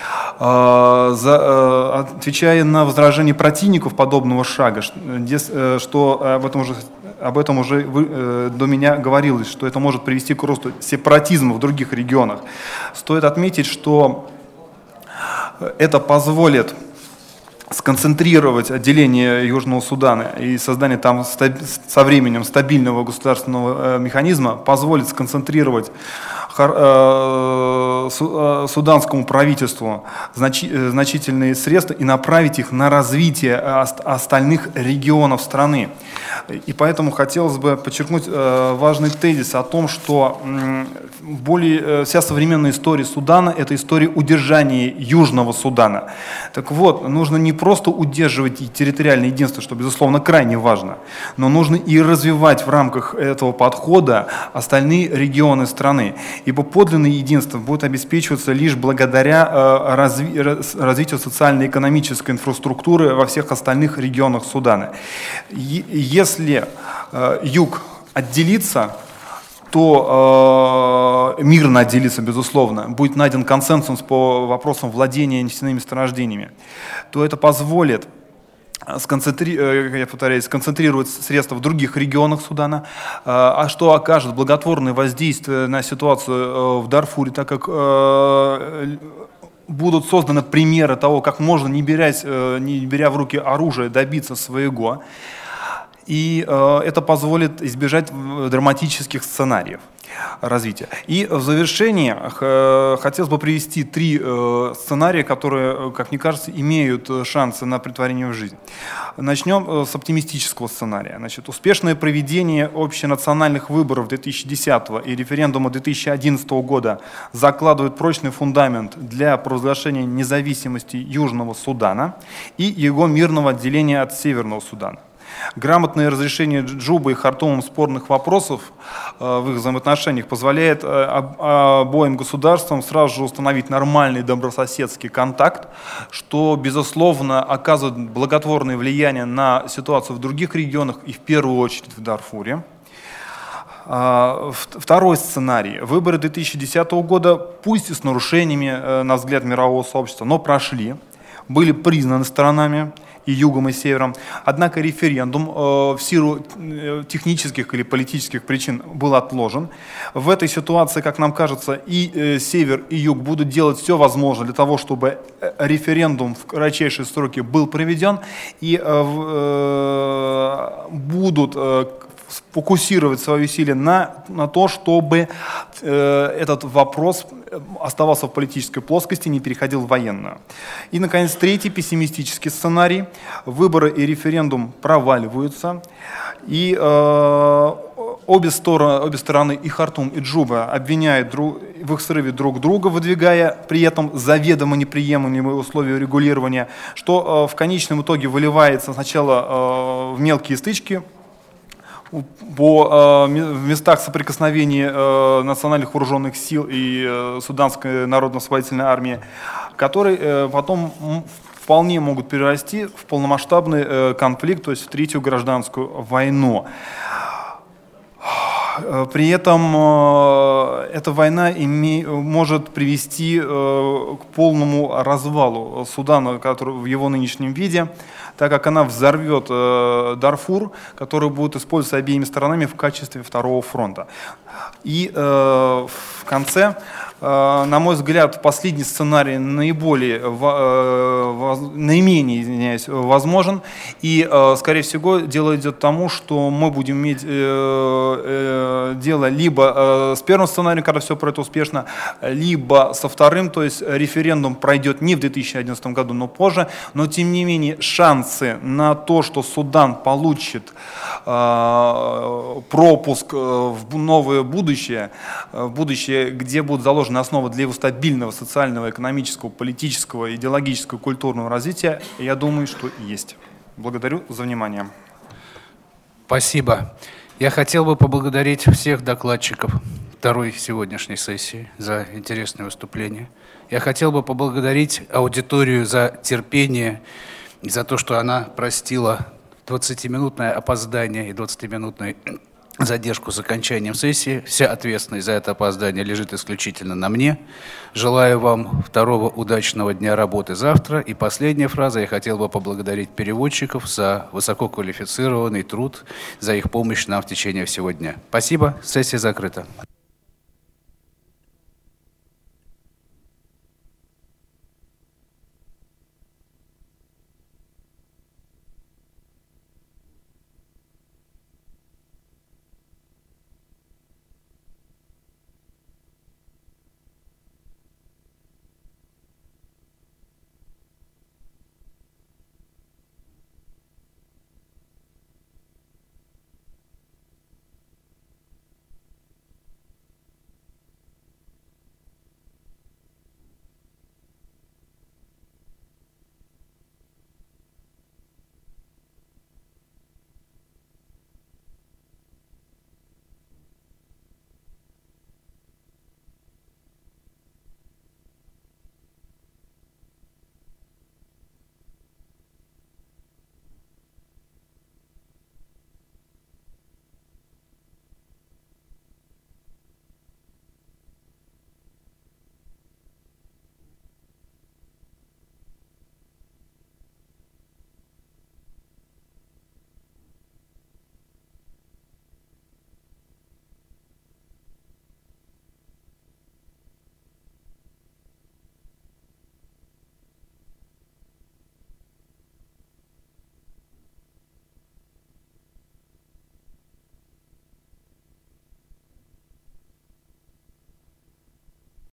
[SPEAKER 7] Отвечая на возражения противников подобного шага, что об этом уже до меня говорилось, что это может привести к росту сепаратизма в других регионах, стоит отметить, что это позволит сконцентрировать отделение Южного Судана и создание там со временем стабильного государственного механизма, позволит сконцентрировать суданскому правительству значительные средства и направить их на развитие остальных регионов страны. И поэтому хотелось бы подчеркнуть важный тезис о том, что вся современная история Судана – это история удержания Южного Судана. Так вот, нужно не просто удерживать территориальное единство, что, безусловно, крайне важно, но нужно и развивать в рамках этого подхода остальные регионы страны. Ибо подлинное единство будет обеспечиваться лишь благодаря развитию социально-экономической инфраструктуры во всех остальных регионах Судана. Если юг отделится, то мирно отделится, безусловно, будет найден консенсус по вопросам владения нефтяными месторождениями, то это позволит сконцентрировать средства в других регионах Судана, а что окажет благотворное воздействие на ситуацию в Дарфуре, так как будут созданы примеры того, как можно, не беря в руки оружие, добиться своего. И это позволит избежать драматических сценариев. развития. И в завершение хотелось бы привести 3 сценария, которые, как мне кажется, имеют шансы на претворение в жизнь. Начнем с оптимистического сценария. Значит, успешное проведение общенациональных выборов 2010 и референдума 2011 года закладывает прочный фундамент для провозглашения независимости Южного Судана и его мирного отделения от Северного Судана. Грамотное разрешение Джубой и Хартумом спорных вопросов в их взаимоотношениях позволяет обоим государствам сразу же установить нормальный добрососедский контакт, что, безусловно, оказывает благотворное влияние на ситуацию в других регионах и в первую очередь в Дарфуре. Второй сценарий. Выборы 2010 года, пусть и с нарушениями, на взгляд мирового сообщества, но прошли, были признаны сторонами и югом, и севером. Однако референдум в силу технических или политических причин был отложен. В этой ситуации, как нам кажется, и север, и юг будут делать все возможное для того, чтобы референдум в кратчайшие сроки был проведен, и будут фокусировать свои усилия на то, чтобы этот вопрос оставался в политической плоскости, не переходил в военную. И, наконец, третий пессимистический сценарий. Выборы и референдум проваливаются, и обе стороны, и Хартум, и Джуба, обвиняют в их срыве друг друга, выдвигая при этом заведомо неприемлемые условия регулирования, что в конечном итоге выливается сначала в мелкие стычки в местах соприкосновения национальных вооруженных сил и Суданской народно-освободительной армии, которые потом вполне могут перерасти в полномасштабный конфликт, то есть в третью гражданскую войну. При этом эта война может привести к полному развалу Судана, который в его нынешнем виде, так как она взорвет Дарфур, который будет использоваться обеими сторонами в качестве второго фронта. И в конце, на мой взгляд, последний сценарий наименее возможен. И, скорее всего, дело идет к тому, что мы будем иметь дело либо с первым сценарием, когда все пройдет успешно, либо со вторым, то есть референдум пройдет не в 2011 году, но позже. Но, тем не менее, шансы на то, что Судан получит пропуск в новое будущее, где будут заложены основы для его стабильного социального, экономического, политического, идеологического, культурного развития, я думаю, что есть. Благодарю за внимание.
[SPEAKER 1] Спасибо. Я хотел бы поблагодарить всех докладчиков второй сегодняшней сессии за интересное выступление. Я хотел бы поблагодарить аудиторию за терпение и за то, что она простила 20-минутное опоздание и 20-минутную задержку с окончанием сессии. Вся ответственность за это опоздание лежит исключительно на мне. Желаю вам второго удачного дня работы завтра. И последняя фраза. Я хотел бы поблагодарить переводчиков за высококвалифицированный труд, за их помощь нам в течение всего дня. Спасибо. Сессия закрыта.